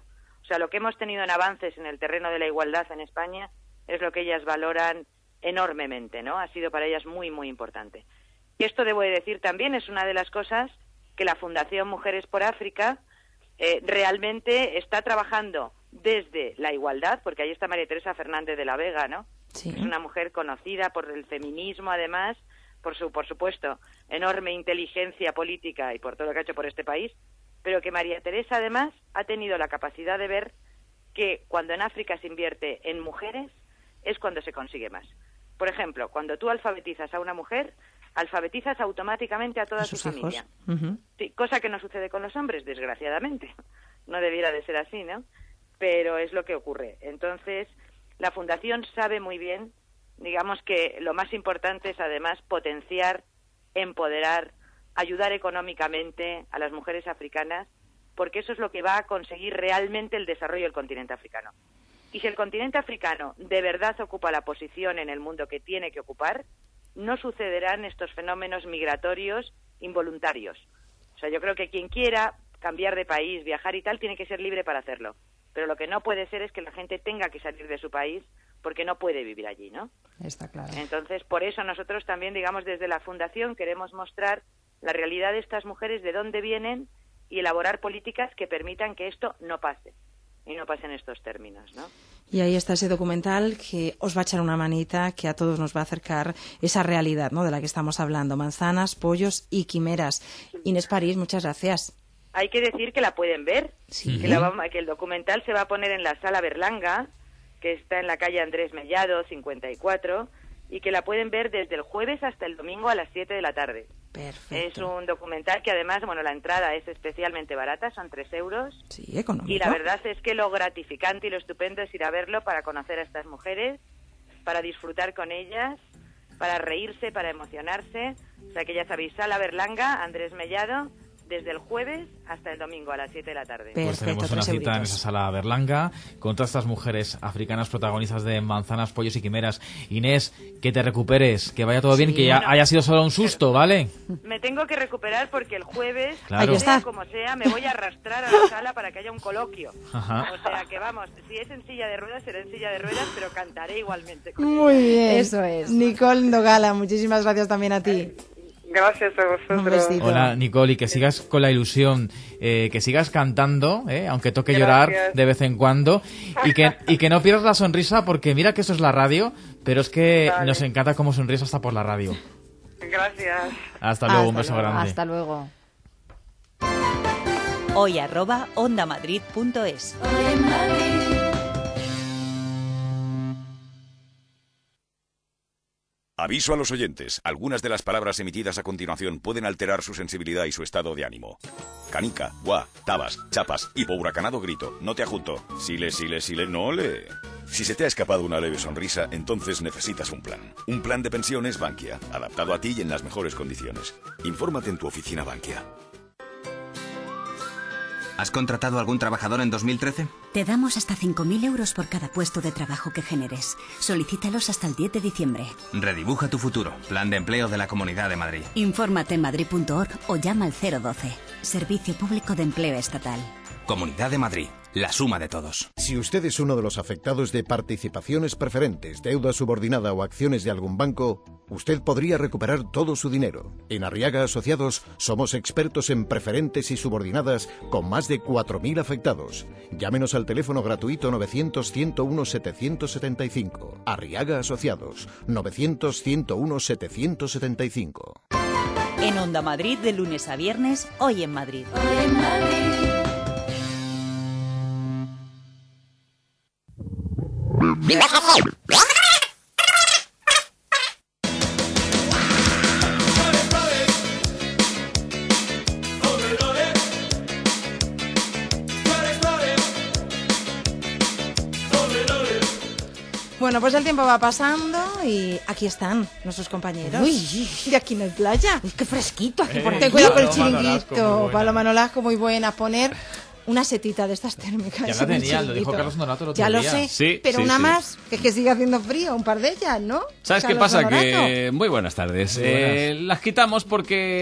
sea, lo que hemos tenido en avances en el terreno de la igualdad en España es lo que ellas valoran enormemente, ¿no? Ha sido para ellas muy, muy importante. Y esto, debo de decir, también es una de las cosas que la Fundación Mujeres por África eh, realmente está trabajando desde la igualdad, porque ahí está María Teresa Fernández de la Vega, ¿no? Sí. Es una mujer conocida por el feminismo, además, por su, por supuesto, enorme inteligencia política y por todo lo que ha hecho por este país, pero que María Teresa, además, ha tenido la capacidad de ver que cuando en África se invierte en mujeres es cuando se consigue más. Por ejemplo, cuando tú alfabetizas a una mujer, alfabetizas automáticamente a toda su familia. Uh-huh. Sí, cosa que no sucede con los hombres, desgraciadamente. No debiera de ser así, ¿no? Pero es lo que ocurre. Entonces, la Fundación sabe muy bien, digamos que lo más importante es además potenciar, empoderar, ayudar económicamente a las mujeres africanas, porque eso es lo que va a conseguir realmente el desarrollo del continente africano. Y si el continente africano de verdad ocupa la posición en el mundo que tiene que ocupar, no sucederán estos fenómenos migratorios involuntarios. O sea, yo creo que quien quiera cambiar de país, viajar y tal, tiene que ser libre para hacerlo. Pero lo que no puede ser es que la gente tenga que salir de su país porque no puede vivir allí, ¿no? Está claro. Entonces, por eso nosotros también, digamos, desde la Fundación queremos mostrar la realidad de estas mujeres, de dónde vienen, y elaborar políticas que permitan que esto no pase. Y no pase en estos términos, ¿no? Y ahí está ese documental que os va a echar una manita, que a todos nos va a acercar esa realidad, ¿no?, de la que estamos hablando. Manzanas, pollos y quimeras. Inés París, muchas gracias. Hay que decir que la pueden ver, sí. que, la va, que el documental se va a poner en la Sala Berlanga, que está en la calle Andrés Mellado, cincuenta y cuatro, y que la pueden ver desde el jueves hasta el domingo a las siete de la tarde. Perfecto. Es un documental que además, bueno, la entrada es especialmente barata, son tres euros. Sí, económico. Y la verdad es que lo gratificante y lo estupendo es ir a verlo para conocer a estas mujeres, para disfrutar con ellas, para reírse, para emocionarse. O sea que ya sabéis, Sala Berlanga, Andrés Mellado, desde el jueves hasta el domingo a las siete de la tarde. Pues Perfecto, tenemos una cita euritos. en esa Sala Berlanga con todas estas mujeres africanas protagonistas de Manzanas, Pollos y Quimeras. Inés, que te recuperes, que vaya todo bien, Sí, que ya bueno, haya sido solo un susto, ¿vale? Me tengo que recuperar porque el jueves, Claro. sea como sea, me voy a arrastrar a la sala para que haya un coloquio. Ajá. O sea que vamos, si es en silla de ruedas, será en silla de ruedas, pero cantaré igualmente. Con Muy ella. bien. Eso es. Nicole Ndogala, muchísimas gracias también a ti. Gracias a vosotros. Un besito. Hola, Nicole, y que sigas con la ilusión, eh, que sigas cantando, eh, aunque toque Gracias. llorar de vez en cuando, y que, y que no pierdas la sonrisa, porque mira que eso es la radio, pero es que Vale. nos encanta cómo sonríes hasta por la radio. Gracias. Hasta luego, Hasta un beso luego. grande. Hasta luego. Hoy arroba ondamadrid punto es. Hoy en Madrid. Aviso a los oyentes. Algunas de las palabras emitidas a continuación pueden alterar su sensibilidad y su estado de ánimo. Canica, guá, tabas, chapas, hipohuracanado grito, no te ajunto. Sile, sile, sile, no le. Si se te ha escapado una leve sonrisa, entonces necesitas un plan. Un plan de pensiones Bankia, adaptado a ti y en las mejores condiciones. Infórmate en tu oficina Bankia. ¿Has contratado algún trabajador en dos mil trece? Te damos hasta cinco mil euros por cada puesto de trabajo que generes. Solicítalos hasta el diez de diciembre. Redibuja tu futuro. Plan de empleo de la Comunidad de Madrid. Infórmate en madrid punto org o llama al cero doce. Servicio Público de Empleo Estatal. Comunidad de Madrid. La suma de todos. Si usted es uno de los afectados de participaciones preferentes, deuda subordinada o acciones de algún banco, usted podría recuperar todo su dinero. En Arriaga Asociados somos expertos en preferentes y subordinadas con más de cuatro mil afectados. Llámenos al teléfono gratuito novecientos, ciento uno, setecientos setenta y cinco. Arriaga Asociados, novecientos, ciento uno, setecientos setenta y cinco. En Onda Madrid, de lunes a viernes, Hoy en Madrid. Hoy en Madrid. Bueno, pues el tiempo va pasando y aquí están nuestros compañeros. Uy. Y aquí no hay playa. Uy, qué fresquito aquí Eh, por aquí. Ten cuidado con el Paloma Nolasco, muy chiringuito. buena. Paloma Nolasco, muy buena. Poner una setita de estas térmicas. Ya la en el tenía, lo dijo chiringuito. Carlos Nonato el otro Ya lo día. sé, Sí, pero sí, una sí. más, que es que sigue haciendo frío, un par de ellas, ¿no? ¿Sabes qué Carlos pasa? Honorato. Que muy buenas tardes. Muy buenas. Eh, las quitamos porque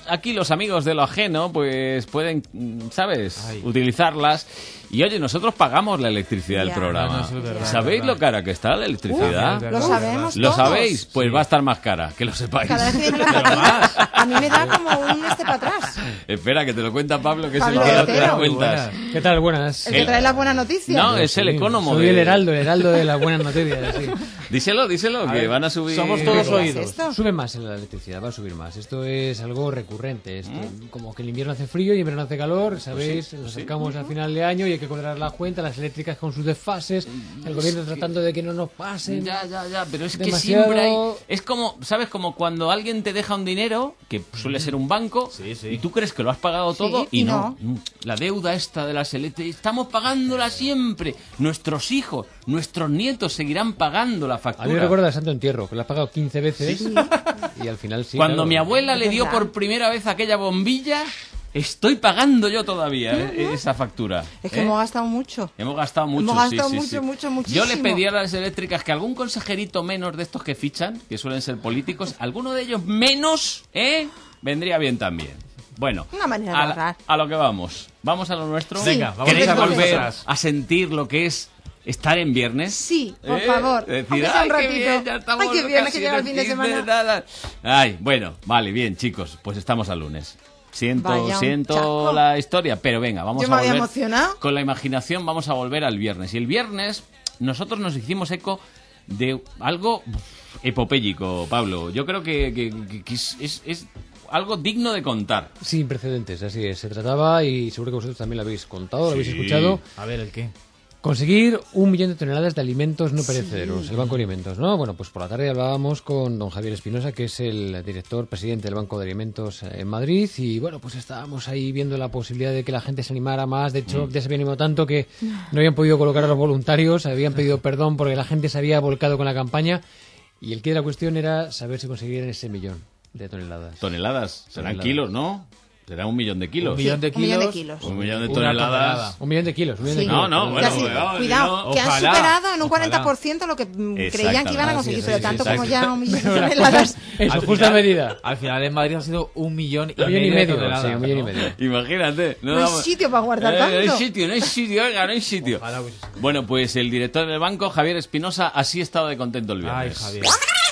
aquí los amigos de lo ajeno pues pueden, ¿sabes?, Ay. utilizarlas. Y oye, nosotros pagamos la electricidad ya. del programa. No, no, verdad, ¿Sabéis lo cara que está la electricidad? Uf, lo sabemos ¿Lo todos. sabéis? Pues sí. va a estar más cara, que lo sepáis. Cada vez que viene la factura, a mí me da como un este para atrás. Espera, que te lo cuenta Pablo, que Pablo es el que te das cuentas. ¿Qué tal? Buenas. El que trae las buenas noticias. No, es el economo. Soy de... el heraldo, el heraldo de las buenas noticias. Sí. Díselo, díselo, a que ver, van a subir... Somos todos oídos. Sube más en la electricidad, va a subir más. Esto es algo recurrente. Esto, ¿Mm? Como que el invierno hace frío y en verano hace calor, ¿sabéis? Pues sí, nos acercamos sí. al final de año y hay que cuadrar la cuenta, las eléctricas con sus desfases, el gobierno es tratando que... de que no nos pasen. Ya, ya, ya, pero es demasiado... que siempre hay... Es como, ¿sabes? Como cuando alguien te deja un dinero, que suele ser un banco, sí, sí. y tú crees que lo has pagado todo sí, y, y no. no. La deuda esta de las eléctricas, estamos pagándola siempre. Nuestros hijos, nuestros nietos seguirán pagando la factura. A mí me recuerda el Santo Entierro, que lo has pagado quince veces sí. y al final sí. Cuando claro, mi abuela le dio por primera vez aquella bombilla... Estoy pagando yo todavía uh-huh. esa factura. Es que ¿eh? hemos gastado mucho. Hemos gastado mucho, Hemos gastado sí, mucho, sí, sí. mucho, muchísimo. Yo le pedí a las eléctricas que algún consejerito menos de estos que fichan, que suelen ser políticos, alguno de ellos menos, ¿eh? Vendría bien también. Bueno, Una manera de a, ahorrar. a lo que vamos. ¿Vamos a lo nuestro? Sí. Venga, vamos ¿Queréis a volver a sentir lo que es estar en viernes? Sí, por ¿Eh? favor. Decir, ay, un ratito. Qué bien, ya estamos ay, qué viernes, que casi llega el fin de semana. Nada. Ay, bueno, vale, bien, chicos, pues estamos al lunes. Siento, Vaya, siento la historia, pero venga, vamos Yo a me volver. había emocionado. Con la imaginación vamos a volver al viernes. Y el viernes nosotros nos hicimos eco de algo epopéyico, Pablo. Yo creo que, que, que es, es, es algo digno de contar. Sin precedentes, así es. Se trataba, y seguro que vosotros también lo habéis contado, lo habéis Sí. escuchado. A ver, ¿el qué? Conseguir un millón de toneladas de alimentos no perecederos, Sí. el Banco de Alimentos, ¿no? Bueno, pues por la tarde hablábamos con don Javier Espinosa, que es el director, presidente del Banco de Alimentos en Madrid, y bueno, pues estábamos ahí viendo la posibilidad de que la gente se animara más. De hecho, mm. ya se había animado tanto que no habían podido colocar a los voluntarios, habían pedido perdón porque la gente se había volcado con la campaña, y el quid de la cuestión era saber si conseguirían ese millón de toneladas. Toneladas, serán Toneladas. kilos, ¿no? Será un millón de kilos. Un millón de Sí, un millón de kilos. kilos. Un millón de Una toneladas. tonelada. Un millón de kilos. Un millón Sí. de kilos. No, no, bueno, Casi- cuidado, cuidado, que han ojalá, superado en un ojalá. cuarenta por ciento lo que mm, creían que iban a conseguir, Sí, pero sí, tanto sí, como sí. ya un millón de Pero las toneladas. cosas en su Al justa final- medida. Al final en Madrid ha sido un millón y Un millón y medio de medio, toneladas, sí, un millón y ¿no? medio. Imagínate. No hay vamos- sitio para guardar Eh, tanto. No hay sitio, no hay sitio, oiga, no hay sitio. Ojalá hubiese- Bueno, pues el director del banco, Javier Espinosa, así estaba de contento el Ay, viernes. Javier.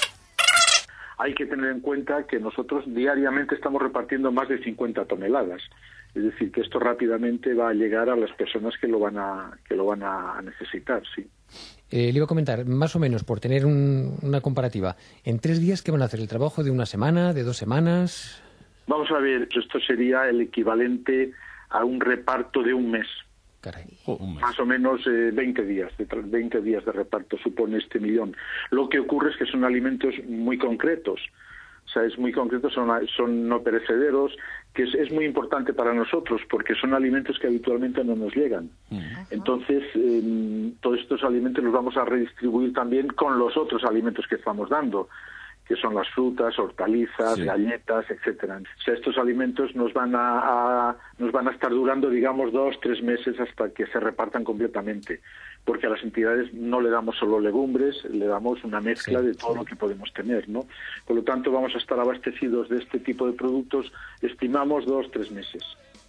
Hay que tener en cuenta que nosotros diariamente estamos repartiendo más de cincuenta toneladas. Es decir, que esto rápidamente va a llegar a las personas que lo van a, que lo van a necesitar, sí. Eh, le iba a comentar, más o menos, por tener un- una comparativa, en tres días, ¿qué van a hacer? ¿El trabajo de una semana, de dos semanas? Vamos a ver, esto sería el equivalente a un reparto de un mes. Caray. Oh, un mes. Más o menos eh, veinte días, de tra- veinte días de reparto supone este millón. Lo que ocurre es que son alimentos muy concretos, o sea, es muy concreto, son, son no perecederos, que es, es muy importante para nosotros porque son alimentos que habitualmente no nos llegan. Entonces, eh, todos estos alimentos los vamos a redistribuir también con los otros alimentos que estamos dando, que son las frutas, hortalizas, Sí. galletas, etcétera. O sea, estos alimentos nos van a, a- nos van a estar durando, digamos, dos, tres meses hasta que se repartan completamente, porque a las entidades no le damos solo legumbres, le damos una mezcla Sí, de todo sí. lo que podemos tener, ¿no? Por lo tanto, vamos a estar abastecidos de este tipo de productos, estimamos dos, tres meses.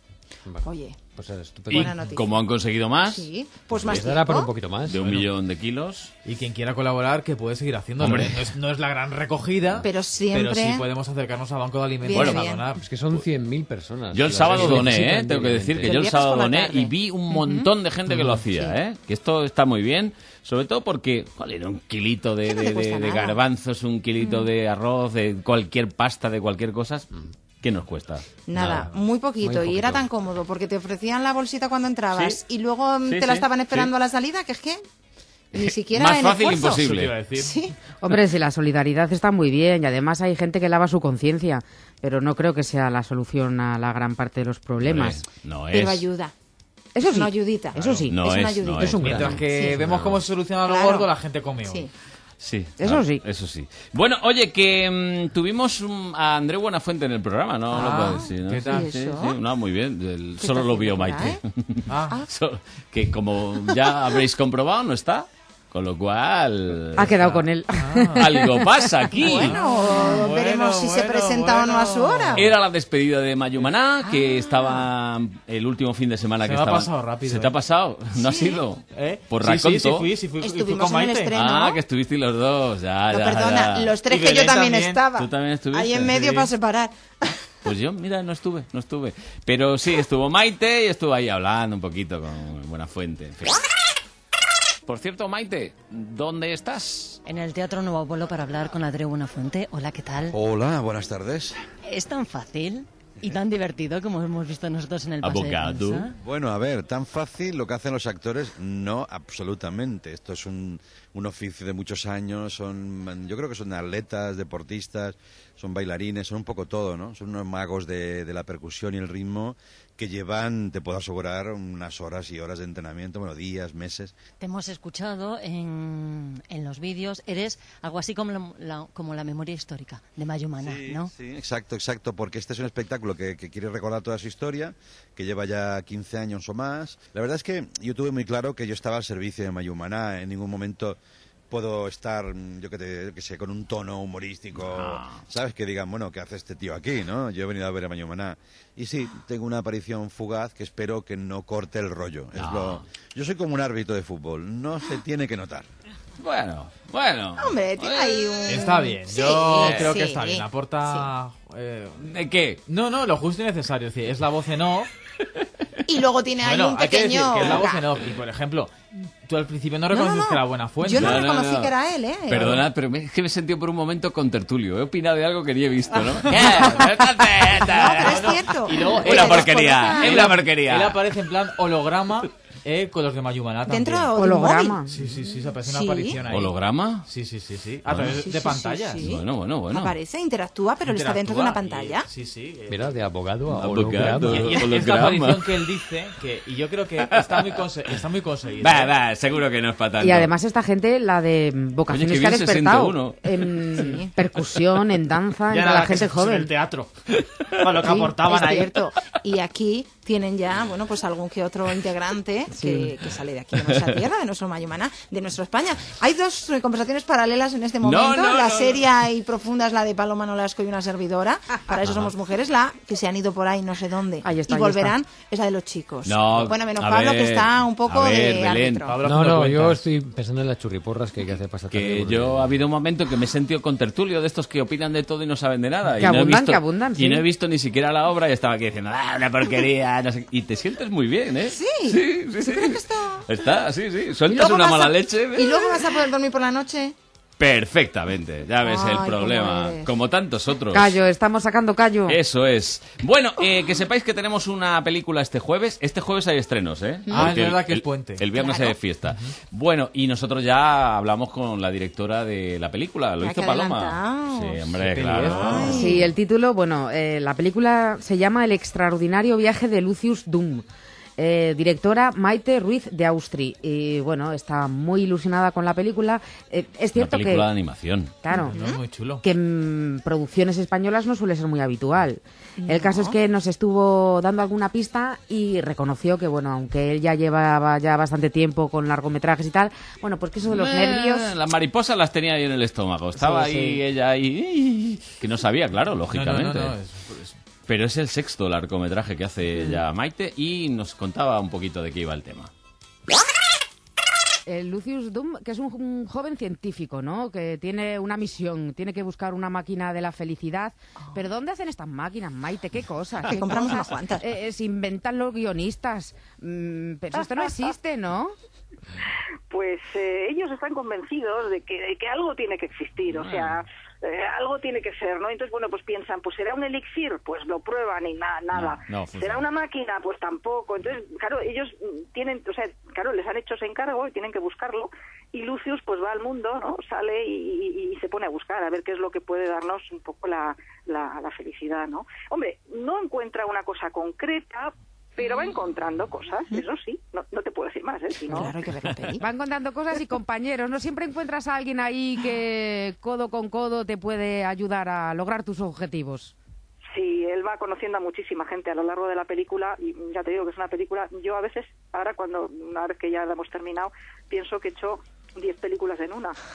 Oye, Pues es ¿Y estupendo. Buena noticia. como han conseguido más? sí, pues más Les dará para un tiempo. poquito más. De un Bueno. millón de kilos. Y quien quiera colaborar, que puede seguir haciéndolo. Hombre. No es, no es la gran recogida, Pero siempre- pero sí podemos acercarnos al Banco de Alimentos Viene a bien. donar. Es que son cien mil personas. Yo el Las sábado que doné, necesitan ¿eh? Tengo que decir que diariamente. yo el viernes sábado por la doné tarde. y vi un montón de gente que lo hacía, Sí. ¿eh? Que esto está muy bien, sobre todo porque, joder, un kilito de, Que no de, te cuesta de- de nada. garbanzos, un kilito de arroz, de cualquier pasta, de cualquier cosa, ¿qué nos cuesta? Nada, muy poquito, Muy y era poquito. tan cómodo porque te ofrecían la bolsita cuando entrabas Sí. y luego mm, Sí, te la sí, estaban esperando sí. a la salida, que es que ni siquiera Más en fácil esfuerzo. imposible. Eso te iba a decir. Sí. Hombre, si la solidaridad está muy bien y además hay gente que lava su conciencia, pero no creo que sea la solución a la gran parte de los problemas. Hombre, no Pero es. ayuda. Eso Es sí, una ayudita. eso sí. No es una es, ayudita. no Es un Mientras gran. que Sí. vemos cómo se soluciona lo Claro. gordo, la gente come hoy. Sí. Sí, Eso claro, sí. Eso sí. Bueno, oye, que mm, tuvimos mm, a André Buenafuente en el programa, ¿no? Ah, lo puedo decir, ¿no? ¿qué tal? ¿Y Sí, eso? sí, no, muy bien. El- ¿Qué solo está lo vio haciendo por Maite. Ah. So- que como ya habréis comprobado, no está. Con lo cual... Ha quedado con él. Algo pasa aquí. Bueno, Bueno. veremos sabemos si se presenta o no a su hora. Era la despedida de Mayumaná, que estaba el último fin de semana Se que me ha estaba. pasado rápido, ¿Se ¿eh? te ha pasado? ¿No has ido? ¿Eh? Por Sí, raconto. sí, sí fui, sí fui, y fui Estuvimos con en el Maite. estreno. Ah, que estuvisteis los dos. Ya, No, ya, perdona, ya. los tres Y que yo Belén también, también. estaba. ¿Tú también estuviste? Ahí en medio Sí. para separar. Pues yo, mira, no estuve, no estuve. Pero sí, estuvo Maite y estuvo ahí hablando un poquito con Buenafuente. En fin. Por cierto, Maite, ¿dónde estás? En el Teatro Nuevo Apolo para hablar con Andreu Buenafuente. Hola, ¿qué tal? Hola, buenas tardes. ¿Es tan fácil y tan divertido como hemos visto nosotros en el paseo de Abogado. prensa? Bueno, a ver, tan fácil lo que hacen los actores, no absolutamente. Esto es un, un oficio de muchos años, son, yo creo que son atletas, deportistas, son bailarines, son un poco todo, ¿no? Son unos magos de, de la percusión y el ritmo que llevan, te puedo asegurar, unas horas y horas de entrenamiento, bueno, días, meses. Te hemos escuchado en, en los vídeos. Eres algo así como la, la- como la memoria histórica de Mayumaná, Sí, ¿no? sí, exacto, exacto, porque este es un espectáculo que, que quiere recordar toda su historia, que lleva ya quince años o más. La verdad es que yo tuve muy claro que yo estaba al servicio de Mayumaná, en ningún momento puedo estar, yo que, te, que sé, con un tono humorístico, ¿sabes? Que digan, bueno, ¿qué hace este tío aquí, no? Yo he venido a ver a Mayumaná. Y sí, tengo una aparición fugaz que espero que no corte el rollo. Es No. lo... Yo soy como un árbitro de fútbol, no se tiene que notar. Bueno, bueno. Hombre, tiene ahí un... Está bien, Sí, yo creo sí. que está bien. Aporta. eh, ¿De qué? No, no, lo justo y necesario. Es decir, es la voz en off. Y luego tiene ahí Bueno, un hay que decir pequeño... que es la voz en off. Y por ejemplo, tú al principio no reconoces no, no. que era Buenafuente. Yo no, No, no, reconocí no. que era él, ¿eh? Perdonad, pero me- es que me he sentido por un momento con tertulio. He opinado de algo que ni he visto, ¿no? No, pero es cierto. Y luego, Una él- porquería, él- una Él porquería. aparece en plan holograma eh, con los de Mayumaná también. Dentro de un Holograma. móvil. Sí, sí, sí, se aparece ¿Sí? una aparición ahí. ¿Holograma? Sí, sí, sí, sí. A Bueno. través Sí, de sí, pantallas. sí, sí. Bueno, bueno, bueno. Aparece, interactúa, pero él está dentro de una Interactúa pantalla. y- sí, sí. eh, Mira, de abogado a Abogado. holograma. Y, y es, es la Holograma. aparición que él dice que, y yo creo que está muy, conse- está muy conseguido. Va, va, seguro que no es para tanto. Y además esta gente, la de vocaciones Oye, qué que ha bien se despertado siente uno. en percusión, en danza, Ya entre era la que gente se puso en joven. el teatro. Con lo que Sí, aportaban es ahí. cierto. Y aquí tienen ya, bueno, pues algún que otro integrante que, que sale de aquí, de nuestra tierra, de nuestro Mayumaná, de nuestra España. Hay dos eh, conversaciones paralelas en este No, momento. no, la no, seria y profunda es la de Paloma Nolasco y una servidora. Para eso somos mujeres. La que se han ido por ahí no sé dónde Ahí está, y ahí volverán es la de los chicos. No, bueno, menos a Pablo, ver, que está un poco a ver, de Belén, árbitro. Pablo No, haciendo no, cuentas. yo estoy pensando en las churriporras que hay que hacer para esta tarde, Que porque- yo ha habido un momento que me he sentido con tertulio de estos que opinan de todo y no saben de nada. Que y no he abundan, visto, que abundan, Y sí. no he visto ni siquiera la obra y estaba aquí diciendo, ah, una porquería, no sé qué. Y te sientes muy bien, ¿eh? Sí, sí, sí. ¿Tú sí. crees que está...? Está, sí, sí. ¿Y Sueltas luego una vas mala a- leche. ¿Y luego vas a poder dormir por la noche? Perfectamente, ya ves Ay, el cómo problema. eres. Como tantos otros. Callo, estamos sacando callo. Eso es. Bueno, eh, que sepáis que tenemos una película este jueves. Este jueves hay estrenos, ¿eh? Ah, Porque es verdad el- que es el- puente. El viernes Claro. hay fiesta. Bueno, y nosotros ya hablamos con la directora de la película. Lo Ya, hizo qué Paloma. adelantados. Sí, hombre, Qué claro. peli es. Sí, el título, bueno, eh, la película se llama El extraordinario viaje de Lucius Doom. Eh, directora Maite Ruiz de Austri. Y bueno, está muy ilusionada con la película. Eh, es Una cierto película de que, animación. claro, No, muy chulo. que en producciones españolas no suele ser muy habitual. El caso es que nos estuvo dando alguna pista y reconoció que, bueno, aunque él ya llevaba ya bastante tiempo con largometrajes y tal, bueno, pues que eso de los Eh, nervios... Las mariposas las tenía ahí en el estómago. Estaba Sí, ahí, sí. ella ahí. Que no sabía, claro, No, no, lógicamente. no, no, es- es- Pero es el sexto largometraje que hace ya Maite y nos contaba un poquito de qué iba el tema. El Lucius Doom, que es un, un joven científico, ¿no? Que tiene una misión, tiene que buscar una máquina de la felicidad. ¿Pero dónde hacen estas máquinas, Maite? ¿Qué cosas? Que ¿Qué compramos cosas? unas cuantas. Eh, eh, se inventan los guionistas. Mm, pero esto no existe, ¿no? Pues eh, ellos están convencidos de que, de que algo tiene que existir, o sea, eh, algo tiene que ser, ¿no? Entonces, bueno, pues piensan, pues será un elixir, pues lo prueban y na- nada. No, no funciona. ¿Será una máquina? Pues tampoco. Entonces, claro, ellos mm, tienen, o sea, claro, les han hecho ese encargo y tienen que buscarlo. Y Lucius, pues va al mundo, ¿no? Sale y, y- y se pone a buscar a ver qué es lo que puede darnos un poco la, la, la felicidad, ¿no? Hombre, no encuentra una cosa concreta, pero va encontrando cosas, eso sí, no, no te puedo decir más, ¿eh? Si no... Claro, hay que ver la peli. Van contando cosas y compañeros. No siempre encuentras a alguien ahí que codo con codo te puede ayudar a lograr tus objetivos. Sí, él va conociendo a muchísima gente a lo largo de la película y ya te digo que es una película, yo a veces, ahora cuando, una vez que ya la hemos terminado, pienso que he hecho diez películas en una.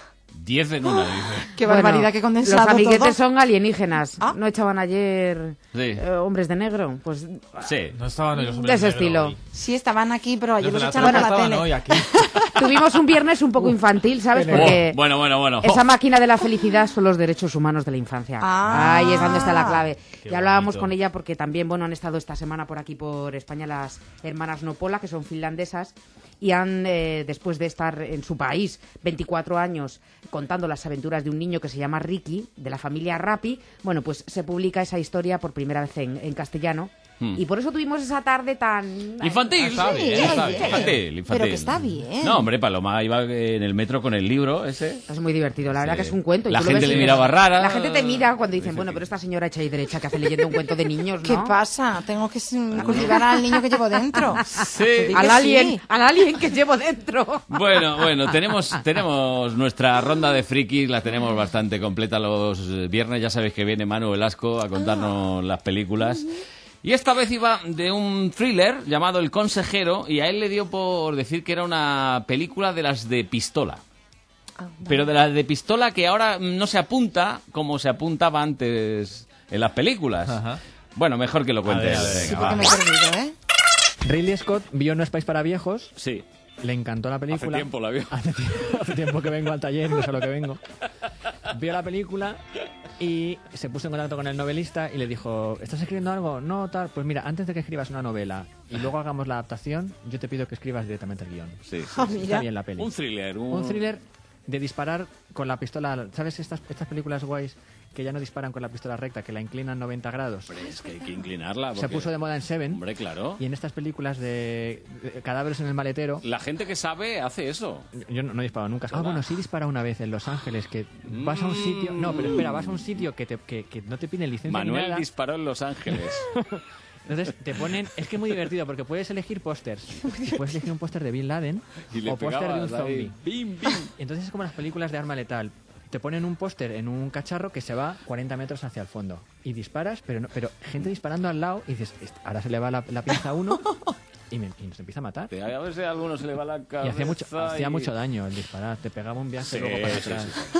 Diez en una, dice. Qué barbaridad, qué condensado Los amiguetes todo. son alienígenas. ¿Ah? ¿No echaban ayer Sí. eh, hombres de negro? Pues Sí. No estaban los de hombres ese de negro estilo. hoy. Sí, estaban aquí, pero ayer Los los de echaron la por la estaban tele. hoy aquí. tuvimos un viernes un poco infantil, ¿sabes? Porque Bueno, bueno, bueno. esa máquina de la felicidad son los derechos humanos de la infancia. Ah. Ahí es donde está la clave. Qué Ya hablábamos bonito. con ella porque también, bueno, han estado esta semana por aquí, por España, las hermanas Nopola, que son finlandesas, y han, eh, después de estar en su país veinticuatro años contando las aventuras de un niño que se llama Ricky, de la familia Rappi, bueno, pues se publica esa historia por primera vez en, en castellano. Hmm. Y por eso tuvimos esa tarde tan... Infantil, Está bien, Sí, está oye. bien. Infantil, infantil. Pero que está bien. No, hombre, Paloma iba en el metro con el libro ese. Es muy divertido, la verdad Sí. que es un cuento. y La tú lo gente ves le y dices- miraba rara. La gente te mira cuando dicen, bueno, pero esta señora hecha y derecha que hace leyendo un cuento de niños, ¿no? ¿Qué pasa? Tengo que mm, cultivar al niño que llevo dentro. Sí. Di Al que alien, sí. al alien que llevo dentro. Bueno, bueno, tenemos, tenemos nuestra ronda de frikis, la tenemos bastante completa los eh, viernes. Ya sabéis que viene Manu Velasco a contarnos las películas. Y esta vez iba de un thriller llamado El Consejero, y a él le dio por decir que era una película de las de pistola. Pero de las de pistola que ahora no se apunta como se apuntaba antes en las películas. Ajá. Bueno, mejor que lo cuente ver, él. a ver, Venga, Sí, va. porque me he perdido, ¿eh? Ridley Scott vio No es país para viejos, Sí. le encantó la película. Hace tiempo la vio. Hace tiempo, hace tiempo que vengo al taller, no sé a lo que vengo. Vio la película y se puso en contacto con el novelista y le dijo, ¿estás escribiendo algo? No, tal. Pues mira, antes de que escribas una novela y luego hagamos la adaptación, yo te pido que escribas directamente el guión. Sí, sí. Ah, Está mira. bien la peli. Un thriller. Un, Un thriller de disparar con la pistola. ¿Sabes estas, estas películas guays que ya no disparan con la pistola recta, que la inclinan noventa grados? Hombre, es que hay que inclinarla. Se porque- puso de moda en Seven. Hombre, claro. Y en estas películas de, de cadáveres en el maletero. La gente que sabe hace eso. Yo no, no he disparado nunca. Ah, ¿Verdad? bueno, sí he disparado una vez en Los Ángeles, que vas a un sitio... No, pero espera, vas a un sitio que, te, que, que no te piden licencia ni Manuel nada. disparó en Los Ángeles. Entonces te ponen... Es que es muy divertido, porque puedes elegir pósters. Y puedes elegir un póster de Bin Laden Y le o póster de un pegabas ahí. zombie. Bim, bim. Entonces es como las películas de arma letal. Te ponen un póster en un cacharro que se va cuarenta metros hacia el fondo. Y disparas, pero no, pero gente disparando al lado y dices, "Est- ahora se le va la, la pinza a uno y, me, y nos empieza a matar. A ver si a alguno se le va la cabeza. Y hacía mucho, hacía y- mucho daño el disparar. Te pegaba un viaje Sí, luego para sí, atrás. sí,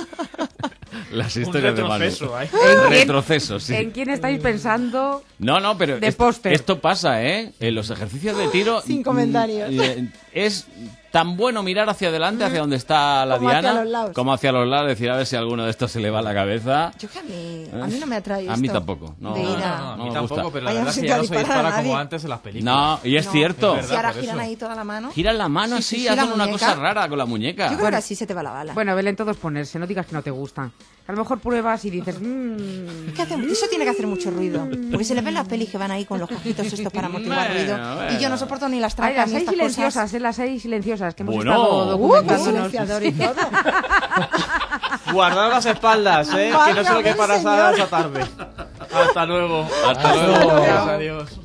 Las historias de Manu. retroceso, ¿eh? ¿En quién- Retrocesos, sí. ¿En quién estáis pensando? No, no, pero De est- póster. esto pasa, ¿eh? En los ejercicios de tiro... Sin mm, comentarios. eh, Es tan bueno mirar hacia adelante, hacia donde está la Como hacia diana, los lados. como hacia los lados, decir a ver si alguno de estos se le va la cabeza. Yo que a mí, a mí no me atrae A mí esto tampoco. No, de ir no, a- No, a mí me tampoco, gusta. pero la Vaya verdad es que sitio ya a no se disparar a dispara como nadie. antes en las películas. No, y es No. cierto. Es Si ahora por giran eso. ahí toda la mano. Giran la mano Sí, sí, así, sí, la hacen una muñeca. cosa rara con la muñeca. Yo creo que así se te va la bala. Bueno, Belén, todos ponerse, no digas que no te gusta. A lo mejor pruebas y dices, mmm, Es que hace- eso tiene que hacer mucho ruido. Porque se le ven las pelis que van ahí con los cajitos estos para amortiguar Bueno, ruido. bueno. Y yo no soporto ni las Ay, tracas las ni seis estas silenciosas, cosas. eh, las seis silenciosas que hemos Bueno. estado Uh, documentándonos. silenciador y todo. Guardad las espaldas, ¿eh? que no sé lo que para Válgame, esa tarde. Hasta luego. Hasta luego. Adiós. Adiós.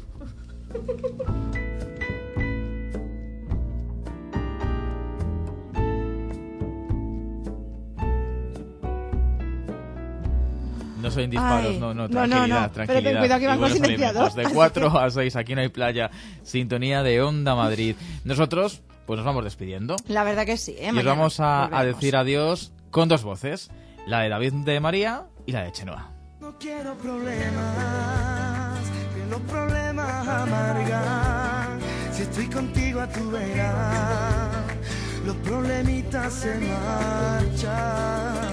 No soy en disparos, Ay, no, no, no, no, tranquilidad, no. Pero ten tranquilidad. cuidado que van Y con buenos silenciador, alimentos. De así cuatro que- a seis, aquí no hay playa. Sintonía de Onda Madrid. Nosotros, pues nos vamos despidiendo. La verdad que sí, ¿eh? Y os Mañana vamos a, a volveremos. decir adiós con dos voces. La de David de María y la de Chenoa. No quiero problemas, que los problemas amargan. Si estoy contigo a tu vera, los problemitas se marchan.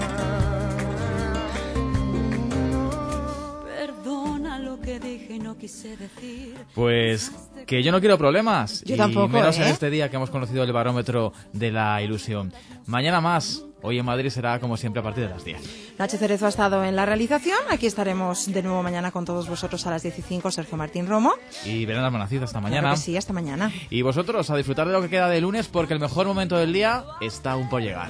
Perdona lo que dije y no quise decir. Pues que yo no quiero problemas. Yo y tampoco, menos en ¿eh? este día que hemos conocido el barómetro de la ilusión. Mañana más. Hoy en Madrid será como siempre a partir de las diez. Nacho Cerezo ha estado en la realización. Aquí estaremos de nuevo mañana con todos vosotros a las diez y cinco. Sergio Martín Romo. Y verán las Almonacid hasta Claro mañana. que sí, hasta mañana. Y vosotros a disfrutar de lo que queda de lunes porque el mejor momento del día está aún por llegar.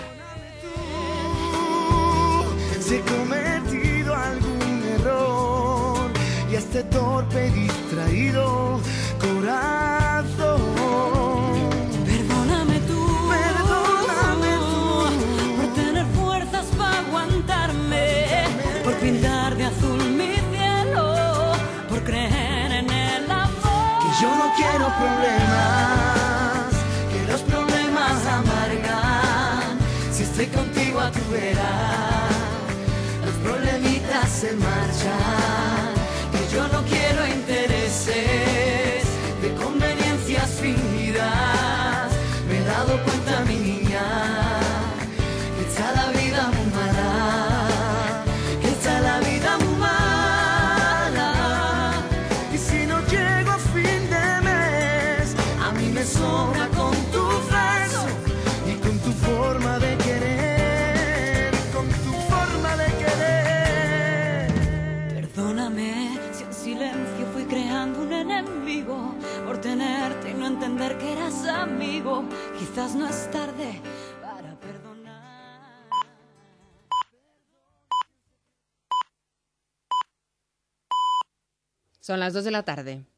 Si he cometido algún error y este torpe y distraído corazón. Perdóname tú, Perdóname tú. por tener fuerzas para aguantarme, por pintar de azul mi cielo, por creer en el amor. Que yo no quiero problemas, que los problemas amargan. Si estoy contigo prueba, tú verás. Los problemitas se marchan, que yo no quiero intereses de conveniencias fingidas. Me he dado cuenta, mi niña, que está la vida muy mala, que está la vida muy mala. Y si no llego a fin de mes, a mí me sobra con tu beso y con tu forma de querer, con tu forma de querer. Perdóname si en silencio fui creando un enemigo por tenerte y no entender que eras amigo. Quizás no es tarde para perdonar. Son las dos de la tarde.